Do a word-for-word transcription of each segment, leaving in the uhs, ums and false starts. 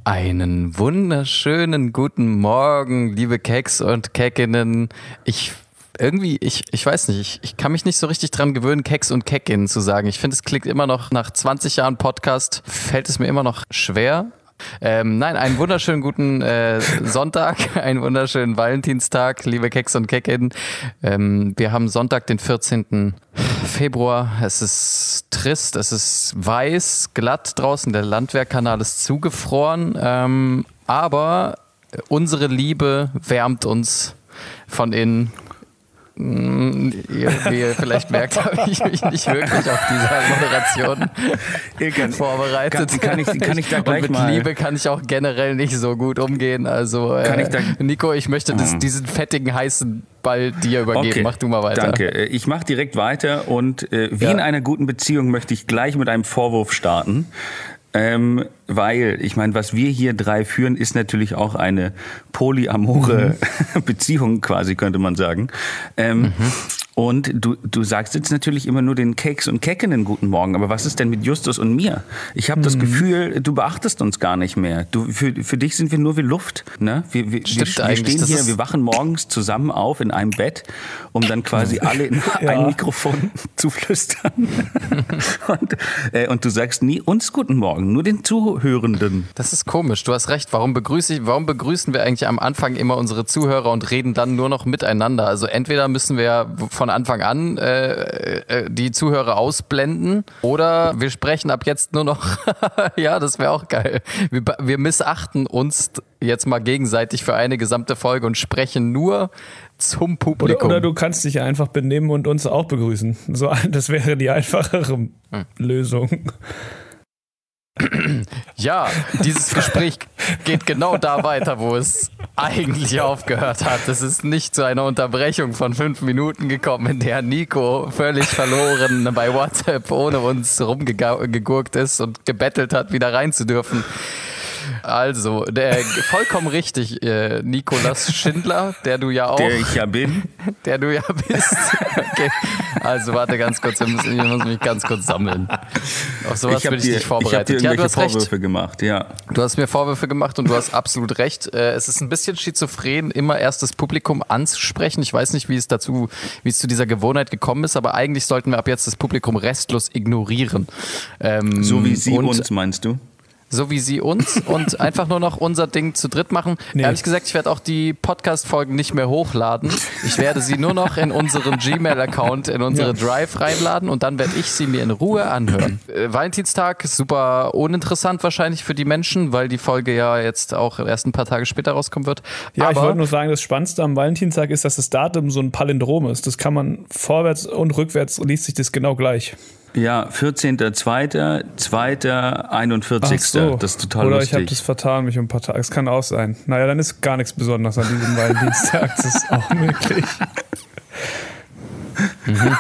Einen wunderschönen guten Morgen, liebe Keks und Keckinnen. Ich irgendwie, ich, ich weiß nicht, ich, ich kann mich nicht so richtig dran gewöhnen, Keks und Keckinnen zu sagen. Ich finde, es klingt immer noch, nach zwanzig Jahren Podcast, fällt es mir immer noch schwer. Ähm, nein, einen wunderschönen guten äh, Sonntag, einen wunderschönen Valentinstag, liebe Keks und Keckinnen. Ähm, wir haben Sonntag, den vierzehnten Februar. Es ist trist, es ist weiß, glatt draußen, der Landwehrkanal ist zugefroren, ähm, aber unsere Liebe wärmt uns von innen. Wie ihr vielleicht merkt, habe ich mich nicht wirklich auf diese Moderation vorbereitet. Kann, kann, ich, kann ich da gleich Und mit mal... Liebe kann ich auch generell nicht so gut umgehen. Also kann äh, ich da, Nico, ich möchte das, oh. diesen fettigen, heißen Ball dir übergeben. Okay, mach du mal weiter. Danke. Ich mache direkt weiter und äh, wie ja. in einer guten Beziehung möchte ich gleich mit einem Vorwurf starten. Ähm, weil, ich meine, was wir hier drei führen, ist natürlich auch eine polyamore mhm. Beziehung quasi, könnte man sagen. Ähm, mhm. Und du, du sagst jetzt natürlich immer nur den Keks und Keckinnen guten Morgen, aber was ist denn mit Justus und mir? Ich habe mhm. das Gefühl, du beachtest uns gar nicht mehr. Du, für, für dich sind wir nur wie Luft. Ne? Wir, wir, Stimmt wir, wir stehen hier, wir wachen morgens zusammen auf in einem Bett, um dann quasi alle in ja. ein Mikrofon zu flüstern. und, äh, und du sagst nie uns guten Morgen, nur den Zuhörenden. Das ist komisch, du hast recht. Warum, begrüße ich, warum begrüßen wir eigentlich am Anfang immer unsere Zuhörer und reden dann nur noch miteinander? Also entweder müssen wir von Anfang an äh, äh, die Zuhörer ausblenden oder wir sprechen ab jetzt nur noch, ja, das wäre auch geil. Wir, wir missachten uns jetzt mal gegenseitig für eine gesamte Folge und sprechen nur zum Publikum. Oder, oder du kannst dich einfach benehmen und uns auch begrüßen. So, das wäre die einfachere hm. Lösung. Ja, dieses Gespräch geht genau da weiter, wo es eigentlich aufgehört hat. Es ist nicht zu einer Unterbrechung von fünf Minuten gekommen, in der Nico völlig verloren bei WhatsApp ohne uns rumgegurkt ist und gebettelt hat, wieder rein zu dürfen. Also, der, vollkommen richtig, äh, Nikolaus Schindler, der du ja auch... Der ich ja bin. Der du ja bist. Okay. Also, warte ganz kurz, ich muss, ich muss mich ganz kurz sammeln. Auf sowas bin ich dir, nicht vorbereitet. Ich habe dir irgendwelche ja, du hast Vorwürfe recht. gemacht, ja. Du hast mir Vorwürfe gemacht und du hast absolut recht. Es ist ein bisschen schizophren, immer erst das Publikum anzusprechen. Ich weiß nicht, wie es dazu, wie es zu dieser Gewohnheit gekommen ist, aber eigentlich sollten wir ab jetzt das Publikum restlos ignorieren. Ähm, so wie sie uns, meinst du? So wie sie uns und einfach nur noch unser Ding zu dritt machen. Nee. Ehrlich gesagt, ich werde auch die Podcast-Folgen nicht mehr hochladen. Ich werde sie nur noch in unseren Gmail-Account, in unsere ja. Drive reinladen und dann werde ich sie mir in Ruhe anhören. Äh, Valentinstag, super uninteressant wahrscheinlich für die Menschen, weil die Folge ja jetzt auch erst ein paar Tage später rauskommen wird. Ja, Aber ich wollte nur sagen, das Spannendste am Valentinstag ist, dass das Datum so ein Palindrom ist. Das kann man vorwärts und rückwärts, liest sich das genau gleich. Ja, vierzehnter zweiter zweiter einundvierzigster So. Das ist total Oder lustig. ich habe das vertan, mich um ein paar Tage. Das kann auch sein. Naja, dann ist gar nichts Besonderes an diesem Valentinstag. Das ist auch möglich. Mhm.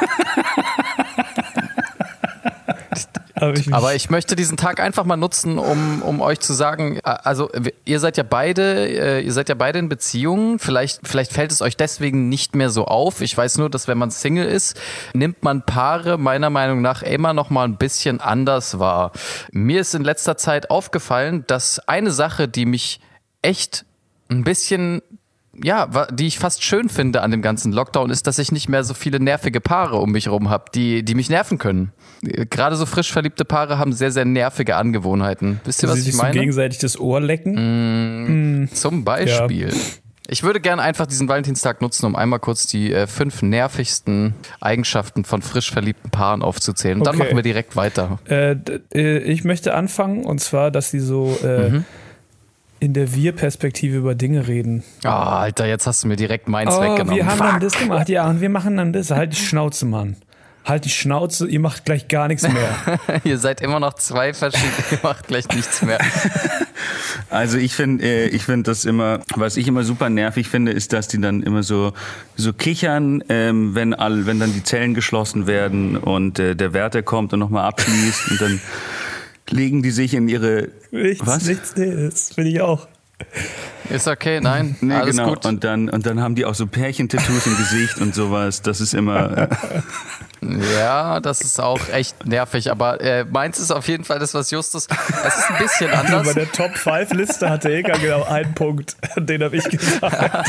Aber ich, Aber ich möchte diesen Tag einfach mal nutzen, um, um euch zu sagen, also ihr seid ja beide, ihr seid ja beide in Beziehungen, vielleicht, vielleicht fällt es euch deswegen nicht mehr so auf. Ich weiß nur, dass wenn man Single ist, nimmt man Paare meiner Meinung nach immer noch mal ein bisschen anders wahr. Mir ist in letzter Zeit aufgefallen, dass eine Sache, die mich echt ein bisschen... ja, die ich fast schön finde an dem ganzen Lockdown, ist, dass ich nicht mehr so viele nervige Paare um mich herum habe, die, die mich nerven können. Gerade so frisch verliebte Paare haben sehr, sehr nervige Angewohnheiten. Wisst ihr, was Sie ich sich meine? So gegenseitig das Ohr lecken? Mm, mm. Zum Beispiel. Ja. Ich würde gerne einfach diesen Valentinstag nutzen, um einmal kurz die äh, fünf nervigsten Eigenschaften von frisch verliebten Paaren aufzuzählen. Und okay. dann machen wir direkt weiter. Äh, d- ich möchte anfangen, und zwar, dass sie so... Äh, mhm. in der Wir-Perspektive über Dinge reden. Oh, Alter, jetzt hast du mir direkt meins oh, weggenommen. Wir haben Fuck. dann das gemacht, ja, und wir machen dann das. Halt die Schnauze, Mann. Halt die Schnauze, ihr macht gleich gar nichts mehr. Ihr seid immer noch zwei verschiedene, ihr macht gleich nichts mehr. Also ich finde, ich finde das immer, was ich immer super nervig finde, ist, dass die dann immer so so kichern, ähm, wenn all, wenn dann die Zellen geschlossen werden und äh, der Wärter kommt und nochmal abschließt und dann legen die sich in ihre... Nichts, was? nichts, das finde ich auch. Ist okay, nein, nee, alles genau. gut. Und dann, und dann haben die auch so Pärchentattoos im Gesicht und sowas. Das ist immer... Äh Ja, das ist auch echt nervig, aber äh, meins ist auf jeden Fall das, was Justus, es ist ein bisschen anders. Bei der Top fünf Liste hatte Ilka genau einen Punkt, den habe ich gesagt.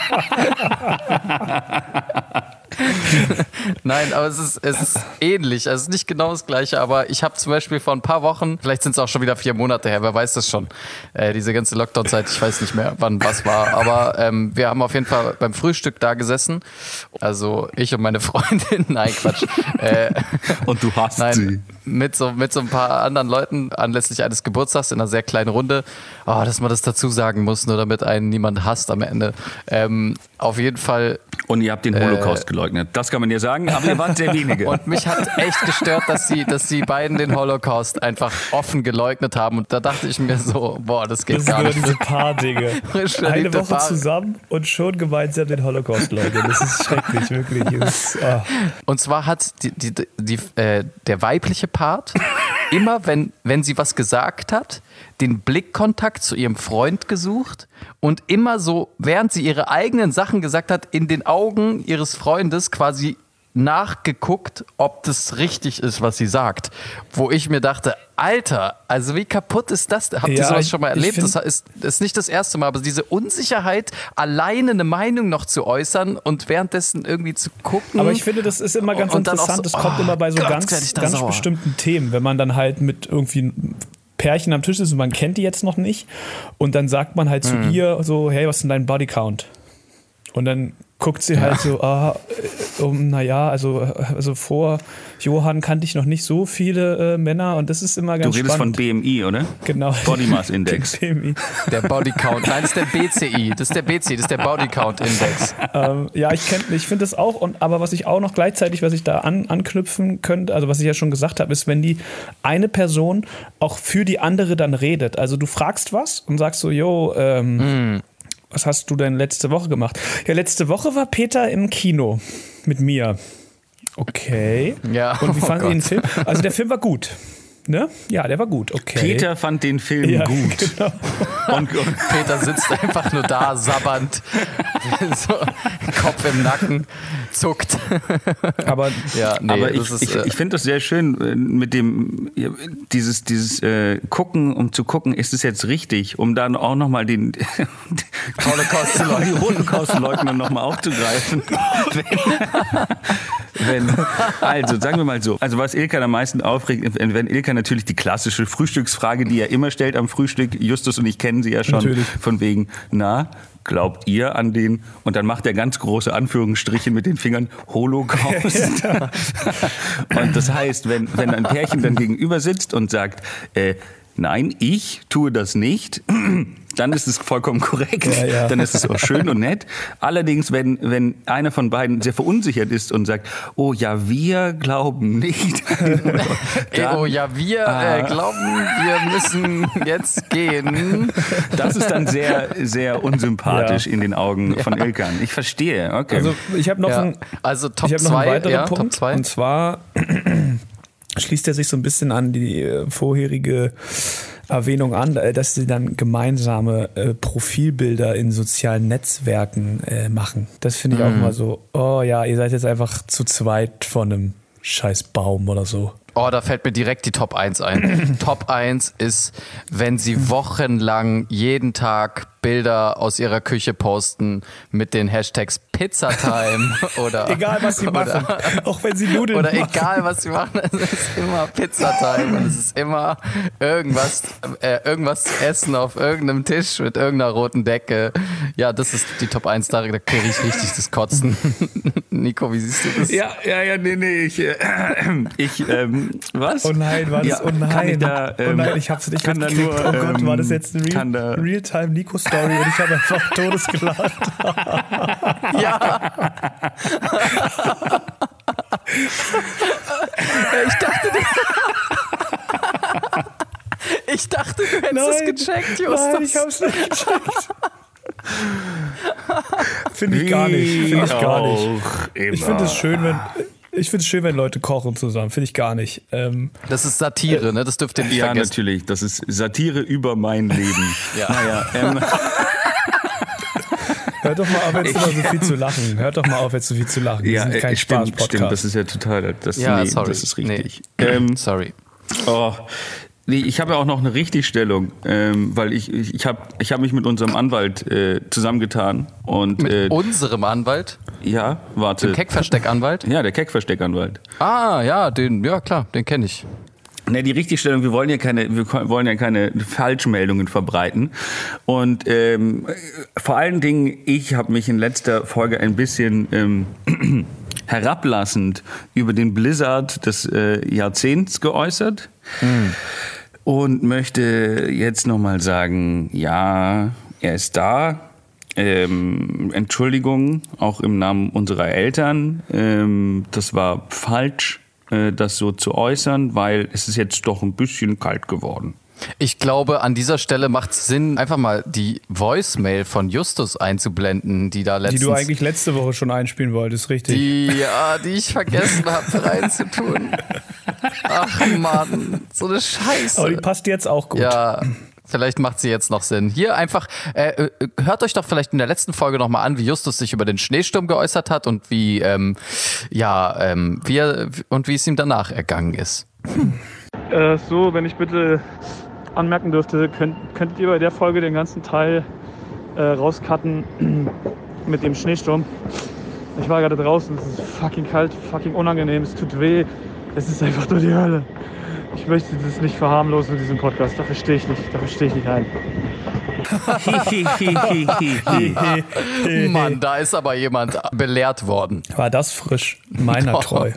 Nein, aber es ist, es ist ähnlich, also es ist nicht genau das Gleiche, aber ich habe zum Beispiel vor ein paar Wochen, vielleicht sind es auch schon wieder vier Monate her, wer weiß das schon, äh, diese ganze Lockdown-Zeit, ich weiß nicht mehr, wann was war, aber ähm, wir haben auf jeden Fall beim Frühstück da gesessen, also ich und meine Freundin, nein, Quatsch. Äh, und du hast nein, sie. Mit so, mit so ein paar anderen Leuten anlässlich eines Geburtstags in einer sehr kleinen Runde. Oh, dass man das dazu sagen muss, nur damit einen niemand hasst am Ende. Ähm, auf jeden Fall. Und ihr habt den Holocaust äh, geleugnet. Das kann man dir sagen, aber ihr wart sehr wenige. Und mich hat echt gestört, dass die, dass die beiden den Holocaust einfach offen geleugnet haben. Und da dachte ich mir so, boah, das geht das gar nicht. Das sind diese paar Dinge. Eine Woche Paar. zusammen und schon gemeinsam den Holocaust leugnen. Das ist schrecklich, wirklich. Das ist, oh. Und zwar hat die, die, die, äh, der weibliche Part immer, wenn, wenn sie was gesagt hat, den Blickkontakt zu ihrem Freund gesucht und immer so, während sie ihre eigenen Sachen gesagt hat, in den Augen ihres Freundes quasi nachgeguckt, ob das richtig ist, was sie sagt. Wo ich mir dachte, Alter, also wie kaputt ist das? Habt ihr ja, sowas schon mal erlebt? Find, das ist, ist nicht das erste Mal, aber diese Unsicherheit, alleine eine Meinung noch zu äußern und währenddessen irgendwie zu gucken. Aber ich finde, das ist immer ganz interessant. So, das kommt oh, immer bei so Gott, ganz, ganz bestimmten Themen, wenn man dann halt mit irgendwie Pärchen am Tisch ist und man kennt die jetzt noch nicht und dann sagt man halt zu mhm. ihr so, hey, was ist denn dein Bodycount? Und dann guckt sie halt ja. so, ah, um, naja, also, also vor Johann kannte ich noch nicht so viele äh, Männer und das ist immer ganz spannend. Du redest spannend. von B M I, oder? Genau. Body Mass Index. B M I. Der Body Count. Nein, das ist der B C I. Das ist der B C I, das ist der Body Count Index. Ähm, ja, ich, ich finde das auch, und, aber was ich auch noch gleichzeitig, was ich da an, anknüpfen könnte, also was ich ja schon gesagt habe, ist, wenn die eine Person auch für die andere dann redet. Also du fragst was und sagst so, jo, ähm, mm. was hast du denn letzte Woche gemacht? Ja, letzte Woche war Peter im Kino mit mir. Okay. Ja. Und wie oh fanden Sie den Film? Also der Film war gut. Ne? Ja, der war gut. Okay. Peter fand den Film ja, gut. Genau. Und, und Peter sitzt einfach nur da, sabbernd, so, Kopf im Nacken, zuckt. Aber, ja, nee, aber ich, ist, ich, ich finde das sehr schön mit dem, dieses, dieses äh, Gucken, um zu gucken, ist es jetzt richtig, um dann auch nochmal den Holocaust-Leugner nochmal aufzugreifen. wenn, wenn, also, sagen wir mal so, also was Ilka am meisten aufregt, wenn Ilka natürlich die klassische Frühstücksfrage, die er immer stellt am Frühstück, Justus und ich kennen sie ja schon, natürlich. Von wegen, na, glaubt ihr an den, und dann macht er ganz große Anführungsstriche mit den Fingern, Holocaust. Und das heißt, wenn, wenn ein Pärchen dann gegenüber sitzt und sagt, äh, nein, ich tue das nicht, dann ist es vollkommen korrekt, ja, ja. Dann ist es auch schön und nett. Allerdings, wenn, wenn einer von beiden sehr verunsichert ist und sagt, oh ja, wir glauben nicht. Dann, oh ja, wir äh, glauben, wir müssen jetzt gehen. Das ist dann sehr, sehr unsympathisch ja. in den Augen ja. von Ilkan. Ich verstehe, okay. Also ich habe noch, ja. ein, also Top ich hab noch einen weiteren ja, Punkt, Top zwei. Und zwar schließt er sich so ein bisschen an die äh, vorherige Erwähnung an, dass sie dann gemeinsame äh, Profilbilder in sozialen Netzwerken äh, machen. Das finde ich mhm. auch immer so, oh ja, ihr seid jetzt einfach zu zweit von einem scheiß Baum oder so. Oh, da fällt mir direkt die Top eins ein. Top eins ist, wenn sie wochenlang jeden Tag Bilder aus ihrer Küche posten mit den Hashtags Pizzatime oder egal was sie machen, oder, auch wenn sie Nudeln oder machen. Oder egal was sie machen, es ist immer Pizzatime und es ist immer irgendwas, äh, irgendwas zu essen auf irgendeinem Tisch mit irgendeiner roten Decke. Ja, das ist die Top eins, da, da kriege ich richtig das Kotzen. Nico, wie siehst du das? Ja, ja, ja, nee, nee, ich, äh, ich ähm, was? Oh nein, war das, ja, oh nein, ich da, ähm, oh nein, ich hab's nicht mitgekriegt. Oh Gott, war das jetzt eine Real, Real-Time-Nico-Story und ich habe einfach todesgelacht. Ja. Ich dachte, du, ich dachte, du hättest nein, es gecheckt, Justus. Nein, ich hab's nicht gecheckt. Finde ich gar nicht. Finde ich gar nicht. Ich finde es schön, wenn... Ich finde es schön, wenn Leute kochen zusammen. Finde ich gar nicht. Ähm, das ist Satire, ne? Das dürft ihr nicht ja, vergessen. Ja, natürlich. Das ist Satire über mein Leben. Ja. Naja, ähm. Hört doch mal auf, jetzt immer so viel zu lachen. Hört doch mal auf, jetzt so viel zu lachen. Wir ja, sind kein stimmt, Spaß-Podcast. Stimmt, das ist ja total, das, ja, nee, sorry. das ist richtig. Nee. Ähm, sorry. Oh, nee, ich habe ja auch noch eine Richtigstellung, ähm, weil ich, ich, ich habe ich hab mich mit unserem Anwalt äh, zusammengetan. Und, mit äh, unserem Anwalt? Ja, warte. Dem Keckversteckanwalt? Ja, der Keckversteckanwalt. Ah, ja, den, ja klar, den kenne ich. Ne, die Richtigstellung, wir wollen ja keine, wir wollen ja keine Falschmeldungen verbreiten. Und ähm, vor allen Dingen, ich habe mich in letzter Folge ein bisschen ähm, herablassend über den Blizzard des äh, Jahrzehnts geäußert. Mhm. Und möchte jetzt nochmal sagen, ja, er ist da. Ähm, Entschuldigung, auch im Namen unserer Eltern. Ähm, das war falsch, das so zu äußern, weil es ist jetzt doch ein bisschen kalt geworden. Ich glaube, an dieser Stelle macht es Sinn, einfach mal die Voicemail von Justus einzublenden, die da letztens... Die du eigentlich letzte Woche schon einspielen wolltest, richtig? Die, ja, die ich vergessen habe reinzutun. Ach Mann, so eine Scheiße. Aber die passt jetzt auch gut. Ja, vielleicht macht sie jetzt noch Sinn. Hier einfach, äh, hört euch doch vielleicht in der letzten Folge nochmal an, wie Justus sich über den Schneesturm geäußert hat und wie, ähm, ja, ähm, wie er, und wie es ihm danach ergangen ist. Äh, so, wenn ich bitte anmerken dürfte, könnt, könntet ihr bei der Folge den ganzen Teil äh, rauscutten mit dem Schneesturm. Ich war gerade draußen, es ist fucking kalt, fucking unangenehm, es tut weh, es ist einfach nur die Hölle. Ich möchte das nicht verharmlosen in diesem Podcast, dafür stehe ich nicht, dafür stehe ich nicht ein. Mann, da ist aber jemand belehrt worden. War das frisch, meiner treu.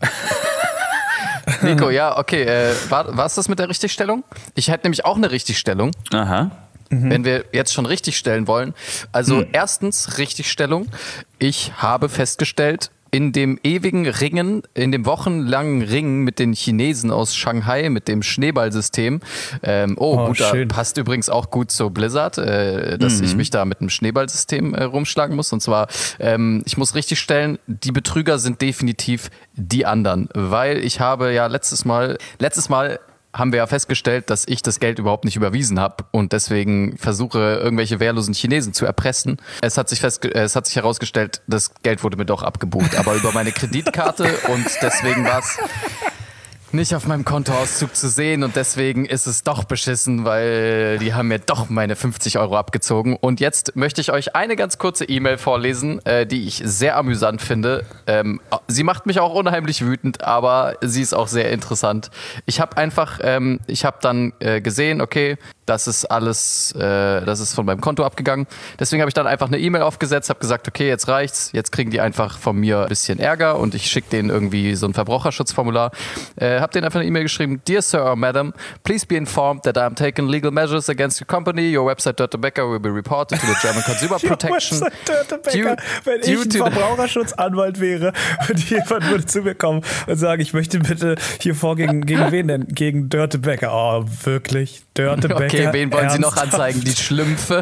Nico, ja, okay, äh, war es das mit der Richtigstellung? Ich hätte nämlich auch eine Richtigstellung. Aha. Mhm. Wenn wir jetzt schon richtigstellen wollen. Also mhm. erstens Richtigstellung. Ich habe festgestellt, in dem ewigen Ringen, in dem wochenlangen Ringen mit den Chinesen aus Shanghai, mit dem Schneeballsystem. Ähm, oh, oh, gut, da passt übrigens auch gut zu Blizzard, äh, dass mhm. ich mich da mit einem Schneeballsystem äh, rumschlagen muss. Und zwar, ähm, ich muss richtig stellen, die Betrüger sind definitiv die anderen. Weil ich habe ja letztes Mal, letztes Mal haben wir ja festgestellt, dass ich das Geld überhaupt nicht überwiesen habe und deswegen versuche, irgendwelche wehrlosen Chinesen zu erpressen. Es hat sich festge- es hat sich herausgestellt, das Geld wurde mir doch abgebucht, aber über meine Kreditkarte und deswegen war es nicht auf meinem Kontoauszug zu sehen und deswegen ist es doch beschissen, weil die haben mir doch meine fünfzig Euro abgezogen. Und jetzt möchte ich euch eine ganz kurze E-Mail vorlesen, äh, die ich sehr amüsant finde. Ähm, sie macht mich auch unheimlich wütend, aber sie ist auch sehr interessant. Ich habe einfach, ähm, ich habe dann äh, gesehen, okay, das ist alles, äh, das ist von meinem Konto abgegangen. Deswegen habe ich dann einfach eine E-Mail aufgesetzt, habe gesagt, okay, jetzt reicht's, jetzt kriegen die einfach von mir ein bisschen Ärger und ich schicke denen irgendwie so ein Verbraucherschutzformular. Äh, habe denen einfach eine E-Mail geschrieben, Dear Sir or Madam, please be informed that I am taking legal measures against your company. Your website Dirty Becker will be reported to the German Consumer Protection. Your website Dirty Becker. Wenn ich ein Verbraucherschutzanwalt wäre und jemand würde zu mir kommen und sagen, ich möchte bitte hier vor gegen, gegen wen denn? Gegen Dirty Becker. Oh, wirklich? Dirty Becker? Okay, wen wollen Sie noch anzeigen? Die Schlümpfe?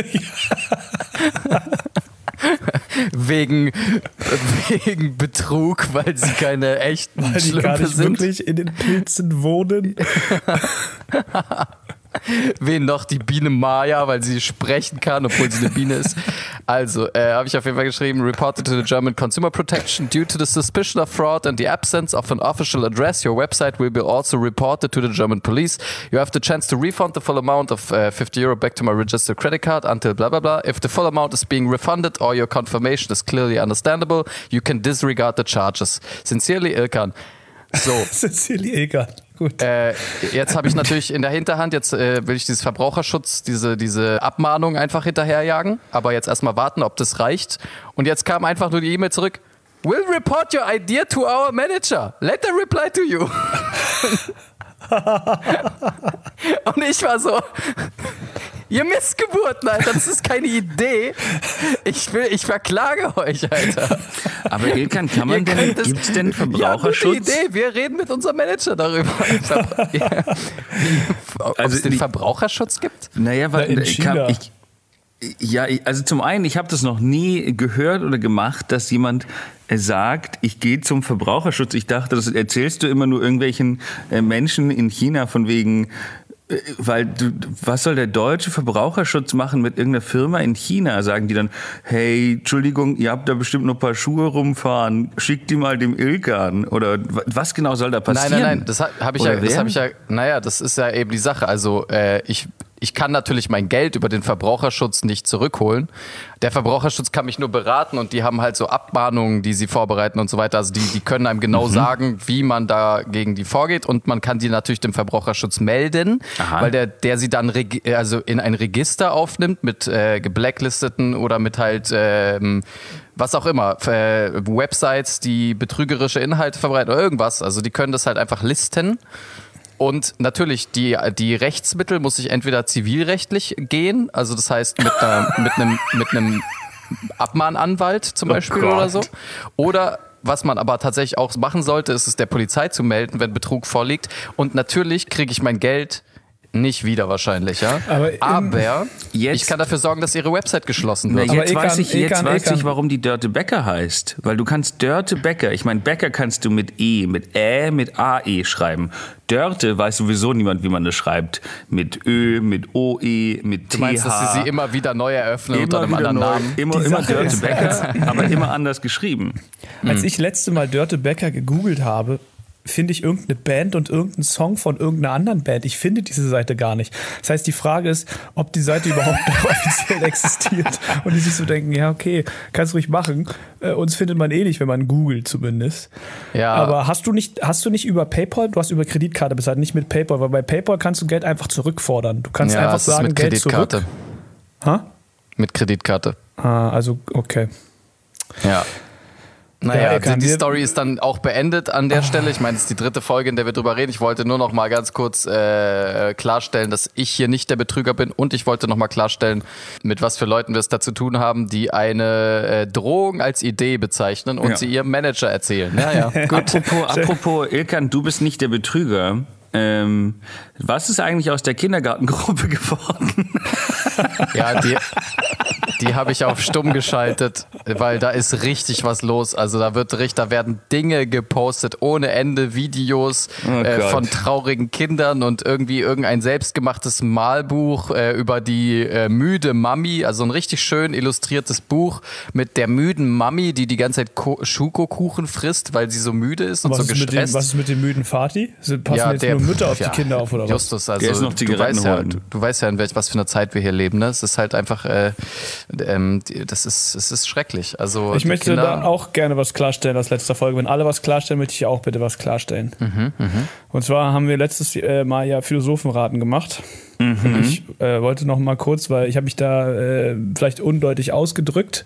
wegen, wegen Betrug, weil sie keine echten weil die Schlümpfe gar nicht sind. Wirklich in den Pilzen wohnen. Wen noch? Die Biene Maya, weil sie sprechen kann, obwohl sie eine Biene ist. Also, äh, habe ich auf jeden Fall geschrieben, reported to the German Consumer Protection. Due to the suspicion of fraud and the absence of an official address, your website will be also reported to the German police. You have the chance to refund the full amount of uh, fifty euro back to my registered credit card until blah blah blah. If the full amount is being refunded or your confirmation is clearly understandable, you can disregard the charges. Sincerely, Ilkan. So. Sincerely, Ilkan. Gut. Äh, jetzt habe ich natürlich in der Hinterhand, jetzt äh, will ich dieses Verbraucherschutz, diese, diese Abmahnung einfach hinterherjagen, aber jetzt erstmal warten, ob das reicht. Und jetzt kam einfach nur die E-Mail zurück, will report your idea to our manager. Let them reply to you. Und ich war so, ihr Missgeburten, Alter, das ist keine Idee. Ich will, ich verklage euch, Alter. Aber Ilkan, kann man denn, gibt's denn Verbraucherschutz? Ja, gute Idee, wir reden mit unserem Manager darüber. Ob also es den Verbraucherschutz gibt? Naja, weil Na, in China. Ich, ja, also zum einen, ich habe das noch nie gehört oder gemacht, dass jemand sagt, ich gehe zum Verbraucherschutz. Ich dachte, das erzählst du immer nur irgendwelchen Menschen in China von wegen, Weil du, was soll der deutsche Verbraucherschutz machen mit irgendeiner Firma in China? Sagen die dann, hey, Entschuldigung, ihr habt da bestimmt noch ein paar Schuhe rumfahren, schickt die mal dem Ilkan. Oder was genau soll da passieren? Nein, nein, nein, das habe ich, ja, hab ich ja, naja, das ist ja eben die Sache. Also äh, ich... Ich kann natürlich mein Geld über den Verbraucherschutz nicht zurückholen. Der Verbraucherschutz kann mich nur beraten und die haben halt so Abmahnungen, die sie vorbereiten und so weiter. Also die, die können einem genau mhm. sagen, wie man da gegen die vorgeht und man kann die natürlich dem Verbraucherschutz melden, Aha. weil der, der sie dann reg- also in ein Register aufnimmt mit äh, gebblacklisteten oder mit halt ähm, was auch immer, äh, Websites, die betrügerische Inhalte verbreiten oder irgendwas. Also die können das halt einfach listen. Und natürlich, die, die Rechtsmittel muss ich entweder zivilrechtlich gehen, also das heißt mit, einer, mit, einem, mit einem Abmahnanwalt zum Beispiel oh oder so. Oder was man aber tatsächlich auch machen sollte, ist es der Polizei zu melden, wenn Betrug vorliegt. Und natürlich kriege ich mein Geld nicht wieder wahrscheinlich, ja. Aber, aber jetzt, ich kann dafür sorgen, dass ihre Website geschlossen wird. Na, jetzt aber weiß ich, jetzt Ekan, weiß Ekan. ich, warum die Dörte Becker heißt. Weil du kannst Dörte Becker, ich meine, Becker kannst du mit E, mit Ä, mit A E schreiben. Dörte weiß sowieso niemand, wie man das schreibt. Mit Ö, mit O E, mit T H. Du meinst, dass sie sie immer wieder neu eröffnen immer unter einem anderen neu, Namen? Immer, immer Dörte Becker, aber immer anders geschrieben. Als ich letzte Mal Dörte Becker gegoogelt habe, finde ich irgendeine Band und irgendeinen Song von irgendeiner anderen Band. Ich finde diese Seite gar nicht. Das heißt, die Frage ist, ob die Seite überhaupt noch offiziell existiert. Und die sich so denken, ja, okay, kannst ruhig machen. Äh, uns findet man eh nicht, wenn man googelt zumindest. Ja. Aber hast du nicht, hast du nicht über PayPal, du hast über Kreditkarte bezahlt, nicht mit PayPal, weil bei PayPal kannst du Geld einfach zurückfordern. Du kannst ja, einfach es sagen, ist mit Geld Kreditkarte. zurück. Ha? Mit Kreditkarte. Ah, also, okay. Ja. Naja, ja, die, die Story ist dann auch beendet an der oh. Stelle. Ich meine, es ist die dritte Folge, in der wir drüber reden. Ich wollte nur noch mal ganz kurz äh, klarstellen, dass ich hier nicht der Betrüger bin. Und ich wollte noch mal klarstellen, mit was für Leuten wir es da zu tun haben, die eine äh, Drohung als Idee bezeichnen und ja. sie ihrem Manager erzählen. Ja, ja. Gut. Apropos, apropos Ilkan, du bist nicht der Betrüger. Ähm, was ist eigentlich aus der Kindergartengruppe geworden? Ja, die, die habe ich auf stumm geschaltet, weil da ist richtig was los. Also da wird richtig, da werden Dinge gepostet ohne Ende, Videos oh äh, von traurigen Kindern und irgendwie irgendein selbstgemachtes Malbuch äh, über die äh, müde Mami, also ein richtig schön illustriertes Buch mit der müden Mami, die die ganze Zeit Ko- Schokokuchen frisst, weil sie so müde ist und was so ist gestresst. Mit dem, was ist mit dem müden Vati? Passen ja, jetzt der, nur Mütter auf ja, die Kinder auf oder was? Justus, also der ist noch du, weißt ja, holen. du, du weißt ja, in welch, was für einer Zeit wir hier leben. Ne? Es ist halt einfach, äh, ähm, das ist, es ist schrecklich. Also ich möchte Kinder, da auch gerne was klarstellen aus letzter Folge. Wenn alle was klarstellen, möchte ich auch bitte was klarstellen. Mhm, mh. Und zwar haben wir letztes äh, Mal ja Philosophenraten gemacht. Mhm. Ich äh, wollte noch mal kurz, weil ich habe mich da äh, vielleicht undeutlich ausgedrückt.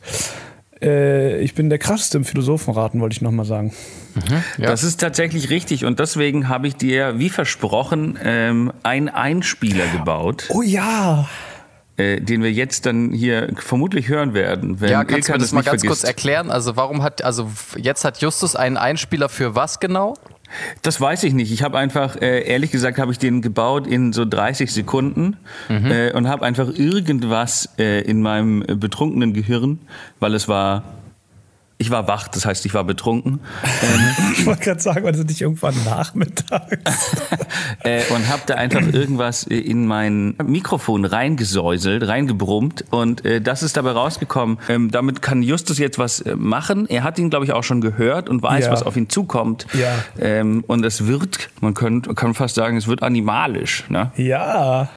Äh, ich bin der krasseste im Philosophenraten, wollte ich noch mal sagen. Mhm, ja. Das ist tatsächlich richtig und deswegen habe ich dir, wie versprochen, ähm, einen Einspieler gebaut. Oh ja! Äh, den wir jetzt dann hier vermutlich hören werden. Wenn ja, kannst Ilkan du mir das mal ganz vergisst. kurz erklären? Also warum hat, also jetzt hat Justus einen Einspieler für was genau? Das weiß ich nicht. Ich habe einfach, äh, ehrlich gesagt, habe ich den gebaut in so dreißig Sekunden mhm. äh, und habe einfach irgendwas äh, in meinem äh, betrunkenen Gehirn, weil es war, ich war wach, das heißt, ich war betrunken. Ähm, ich wollte gerade sagen, also nicht irgendwann nachmittags. äh, und habe da einfach irgendwas in mein Mikrofon reingesäuselt, reingebrummt und äh, das ist dabei rausgekommen. Ähm, damit kann Justus jetzt was äh, machen. Er hat ihn, glaube ich, auch schon gehört und weiß, ja. was auf ihn zukommt. Ja. Ähm, und es wird, man kann, kann fast sagen, es wird animalisch. Ne? Ja.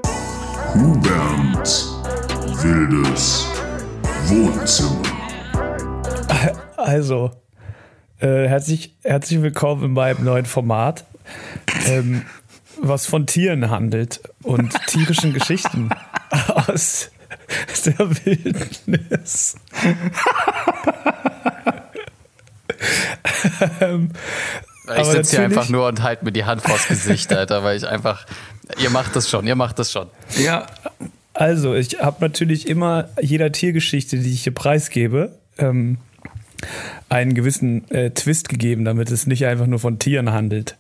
Huberns wildes Wohnzimmer. Also, äh, herzlich, herzlich willkommen in meinem neuen Format, ähm, was von Tieren handelt und tierischen Geschichten aus der Wildnis. ähm, ich sitze hier einfach nur und halte mir die Hand vors Gesicht, Alter, weil ich einfach, ihr macht das schon, ihr macht das schon. Ja. Also, ich habe natürlich immer jeder Tiergeschichte, die ich hier preisgebe, ähm, einen gewissen äh, Twist gegeben, damit es nicht einfach nur von Tieren handelt.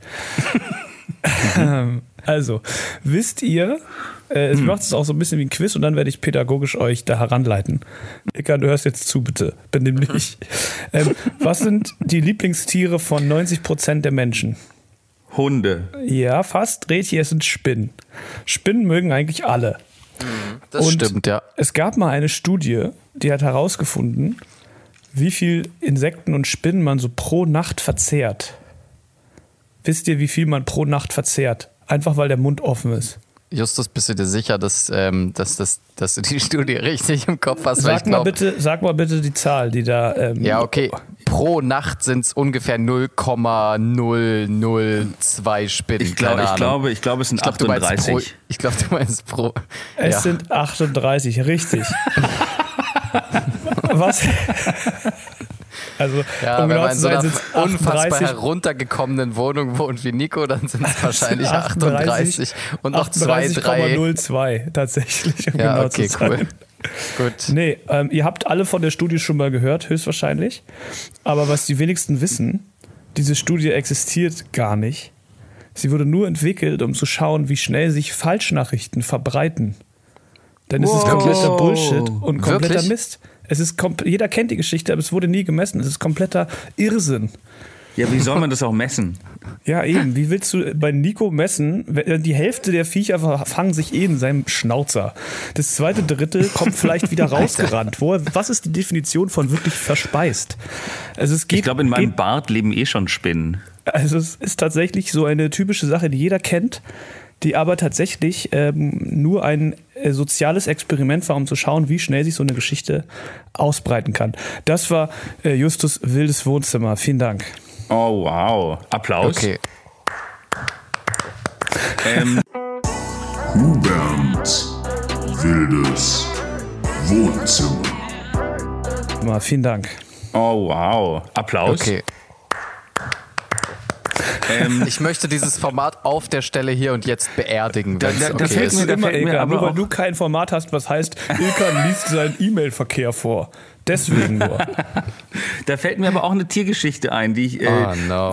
Also, wisst ihr, äh, es hm. macht es auch so ein bisschen wie ein Quiz und dann werde ich pädagogisch euch da heranleiten. Ilkan, du hörst jetzt zu, bitte. Benimm dich. ähm, was sind die Lieblingstiere von neunzig Prozent der Menschen? Hunde. Ja, fast. Reti, es sind Spinnen. Spinnen mögen eigentlich alle. Das Und stimmt, ja. Es gab mal eine Studie, die hat herausgefunden, wie viel Insekten und Spinnen man so pro Nacht verzehrt. Wisst ihr, wie viel man pro Nacht verzehrt? Einfach, weil der Mund offen ist. Justus, bist du dir sicher, dass, ähm, dass, dass, dass du die Studie richtig im Kopf hast? Sag, mal, bitte, sag mal bitte die Zahl, die da... Ähm, ja, okay. Pro Nacht sind es ungefähr null Komma null null zwei Spinnen. Ich, glaub, ich, glaube, ich glaube, es sind ich glaub, achtunddreißig. Pro, ich glaube, du meinst pro... Es ja. sind achtunddreißig, richtig. Was... Also, ja, um wenn genau man in so einer unfassbar achtunddreißig heruntergekommenen Wohnung wohnt wie Nico, dann sind es wahrscheinlich achtunddreißig und noch zwei, drei. achtunddreißig Komma null zwei tatsächlich. Um ja, genau okay, zu sein. cool. Gut. Nee, ähm, ihr habt alle von der Studie schon mal gehört, höchstwahrscheinlich. Aber was die wenigsten wissen, diese Studie existiert gar nicht. Sie wurde nur entwickelt, um zu schauen, wie schnell sich Falschnachrichten verbreiten. Denn wow. es ist kompletter Bullshit und kompletter Wirklich? Mist. Es ist komp- jeder kennt die Geschichte, aber es wurde nie gemessen. Es ist kompletter Irrsinn. Ja, wie soll man das auch messen? Ja, eben. Wie willst du bei Nico messen? Die Hälfte der Viecher fangen sich eh in seinem Schnauzer. Das zweite Drittel kommt vielleicht wieder rausgerannt. Wo, was ist die Definition von wirklich verspeist? Also es geht, ich glaube, in meinem geht, Bart leben eh schon Spinnen. Also es ist tatsächlich so eine typische Sache, die jeder kennt, die aber tatsächlich ähm, nur ein äh, soziales Experiment war, um zu schauen, wie schnell sich so eine Geschichte ausbreiten kann. Das war äh, Justus wildes Wohnzimmer. Vielen Dank. Oh, wow. Applaus. Okay. Ähm. Huberns wildes Wohnzimmer. Mal, vielen Dank. Oh, wow. Applaus. Okay. Ähm, ich möchte dieses Format auf der Stelle hier und jetzt beerdigen. Da, da, okay das fällt mir, da immer fällt mir aber nur weil du kein Format hast, was heißt, Ilkan liest seinen E-Mail-Verkehr vor. Deswegen nur. Da fällt mir aber auch eine Tiergeschichte ein, die ich... Äh, oh no.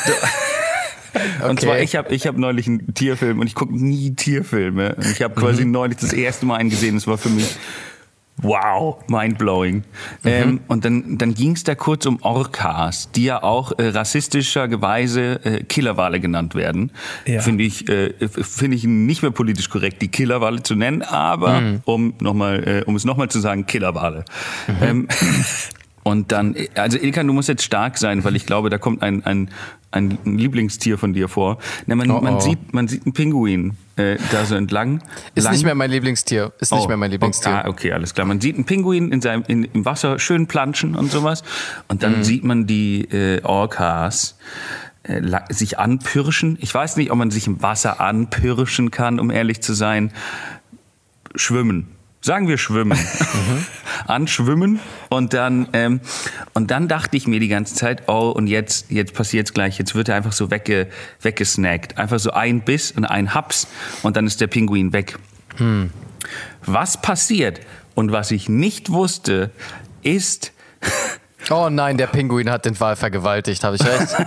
Und okay. zwar, ich habe ich hab neulich einen Tierfilm und ich gucke nie Tierfilme. Ich habe quasi mhm. neulich das erste Mal einen gesehen. Das war für mich... Wow, mindblowing. Mhm. Ähm, und dann, dann ging es da kurz um Orcas, die ja auch äh, rassistischerweise äh, Killerwale genannt werden. Ja. Finde ich, äh, finde ich nicht mehr politisch korrekt, die Killerwale zu nennen, aber mhm. um noch mal, äh, um es nochmal zu sagen, Killerwale. Mhm. Ähm, und dann, also Ilkan, du musst jetzt stark sein, weil ich glaube, da kommt ein, ein, ein Lieblingstier von dir vor. Na, man, oh, oh. man sieht, man sieht einen Pinguin. Äh, da so entlang. Ist lang. nicht mehr mein Lieblingstier. Ist nicht oh, mehr mein Lieblingstier. Ah, okay, alles klar. Man sieht einen Pinguin in seinem, in, im Wasser schön planschen und sowas. Und dann mhm. sieht man die äh, Orcas äh, sich anpirschen. Ich weiß nicht, ob man sich im Wasser anpirschen kann, um ehrlich zu sein. Schwimmen. Sagen wir schwimmen. Mhm. Anschwimmen. Und dann, ähm, und dann dachte ich mir die ganze Zeit, oh, und jetzt, jetzt passiert's gleich. Jetzt wird er einfach so wegge, weggesnackt. Einfach so ein Biss und ein Haps und dann ist der Pinguin weg. Mhm. Was passiert und was ich nicht wusste, ist... Oh nein, der Pinguin hat den Wal vergewaltigt, habe ich recht?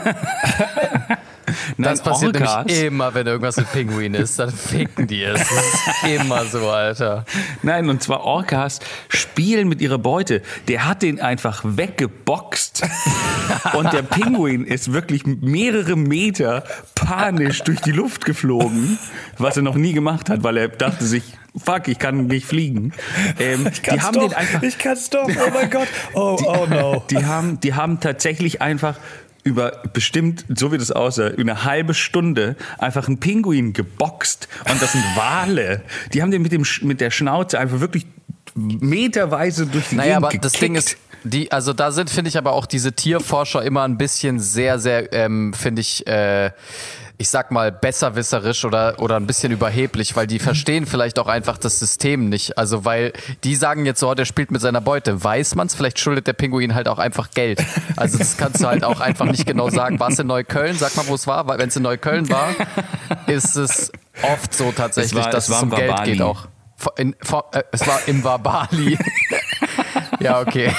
Nein, das passiert Orcas. Nämlich immer, wenn irgendwas mit Pinguin ist, dann ficken die es. Das ist immer so, Alter. Nein, und zwar Orcas spielen mit ihrer Beute. Der hat den einfach weggeboxt und der Pinguin ist wirklich mehrere Meter panisch durch die Luft geflogen, was er noch nie gemacht hat, weil er dachte sich, fuck, ich kann nicht fliegen. Ähm, ich kann's die haben doch, den einfach, ich kann's doch, oh mein Gott, oh, die, oh no. Die haben, die haben tatsächlich einfach über bestimmt, so wie das aussah, über eine halbe Stunde einfach einen Pinguin geboxt und das sind Wale. Die haben den mit, dem, mit der Schnauze einfach wirklich meterweise durch die naja, Gegend aber gekickt. Das Ding ist, die, also da sind, finde ich, aber auch diese Tierforscher immer ein bisschen sehr, sehr, ähm, finde ich, äh, ich sag mal, besserwisserisch oder, oder ein bisschen überheblich, weil die verstehen vielleicht auch einfach das System nicht. Also, weil die sagen jetzt so, der spielt mit seiner Beute. Weiß man's? Vielleicht schuldet der Pinguin halt auch einfach Geld. Also, das kannst du halt auch einfach nicht genau sagen. War es in Neukölln? Sag mal, wo es war. Wenn es in Neukölln war, ist es oft so tatsächlich, es war, dass es, es um Geld geht auch. In, vor, äh, es war im Wabali. Ja, okay.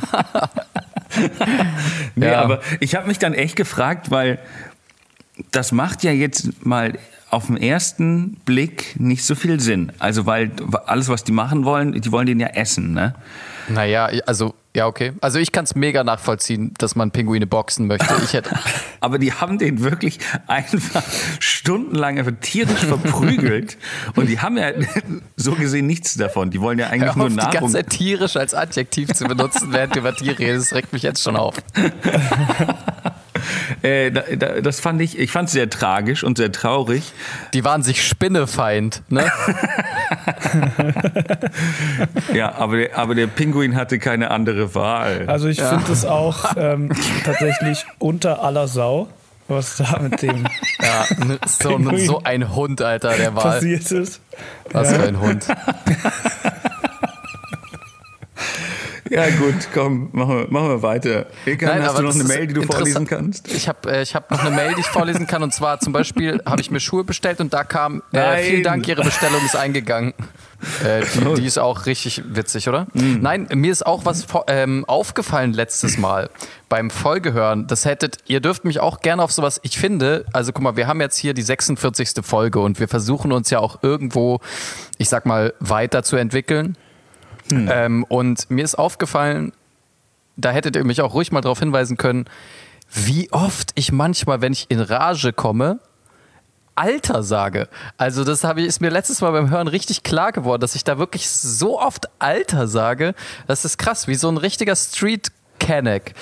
Nee, ja. Aber ich habe mich dann echt gefragt, weil das macht ja jetzt mal auf den ersten Blick nicht so viel Sinn. Also weil alles, was die machen wollen, die wollen den ja essen, ne? Naja, also Ja, okay. Also ich kann es mega nachvollziehen, dass man Pinguine boxen möchte. Ich hätte. Aber die haben den wirklich einfach stundenlang einfach tierisch verprügelt. Und die haben ja so gesehen nichts davon. Die wollen ja eigentlich Hör auf, nur Nahrung. Die ganze Zeit tierisch als Adjektiv zu benutzen, während du über Tiere redest, regt mich jetzt schon auf. Äh, da, da, das fand ich, ich fand es sehr tragisch und sehr traurig. Die waren sich Spinnefeind, ne? Ja, aber der, aber der Pinguin hatte keine andere Wahl. Also ich Ja. finde es auch ähm, tatsächlich unter aller Sau, was da mit dem Ja, so, so ein Hund, Alter, der war. passiert ist. Was Ja. für ein Hund. Ja gut, komm, machen wir, machen wir weiter. Ilkan, Nein, hast aber du noch das eine ist Mail, die du vorlesen interessant. kannst? Ich habe äh, ich hab noch eine Mail, die ich vorlesen kann. Und zwar zum Beispiel habe ich mir Schuhe bestellt und da kam, äh, Nein. vielen Dank, Ihre Bestellung ist eingegangen. Äh, die, die ist auch richtig witzig, oder? Mhm. Nein, mir ist auch was ähm, aufgefallen letztes Mal beim Folgehören. Das hättet, ihr dürft mich auch gerne auf sowas, ich finde, also guck mal, wir haben jetzt hier die sechsundvierzigste Folge und wir versuchen uns ja auch irgendwo, ich sag mal, weiterzuentwickeln. Hm. Ähm, und mir ist aufgefallen, da hättet ihr mich auch ruhig mal darauf hinweisen können, wie oft ich manchmal, wenn ich in Rage komme, Alter sage. Also das habe ich, ist mir letztes Mal beim Hören richtig klar geworden, dass ich da wirklich so oft Alter sage. Das ist krass, wie so ein richtiger Street Kenneck.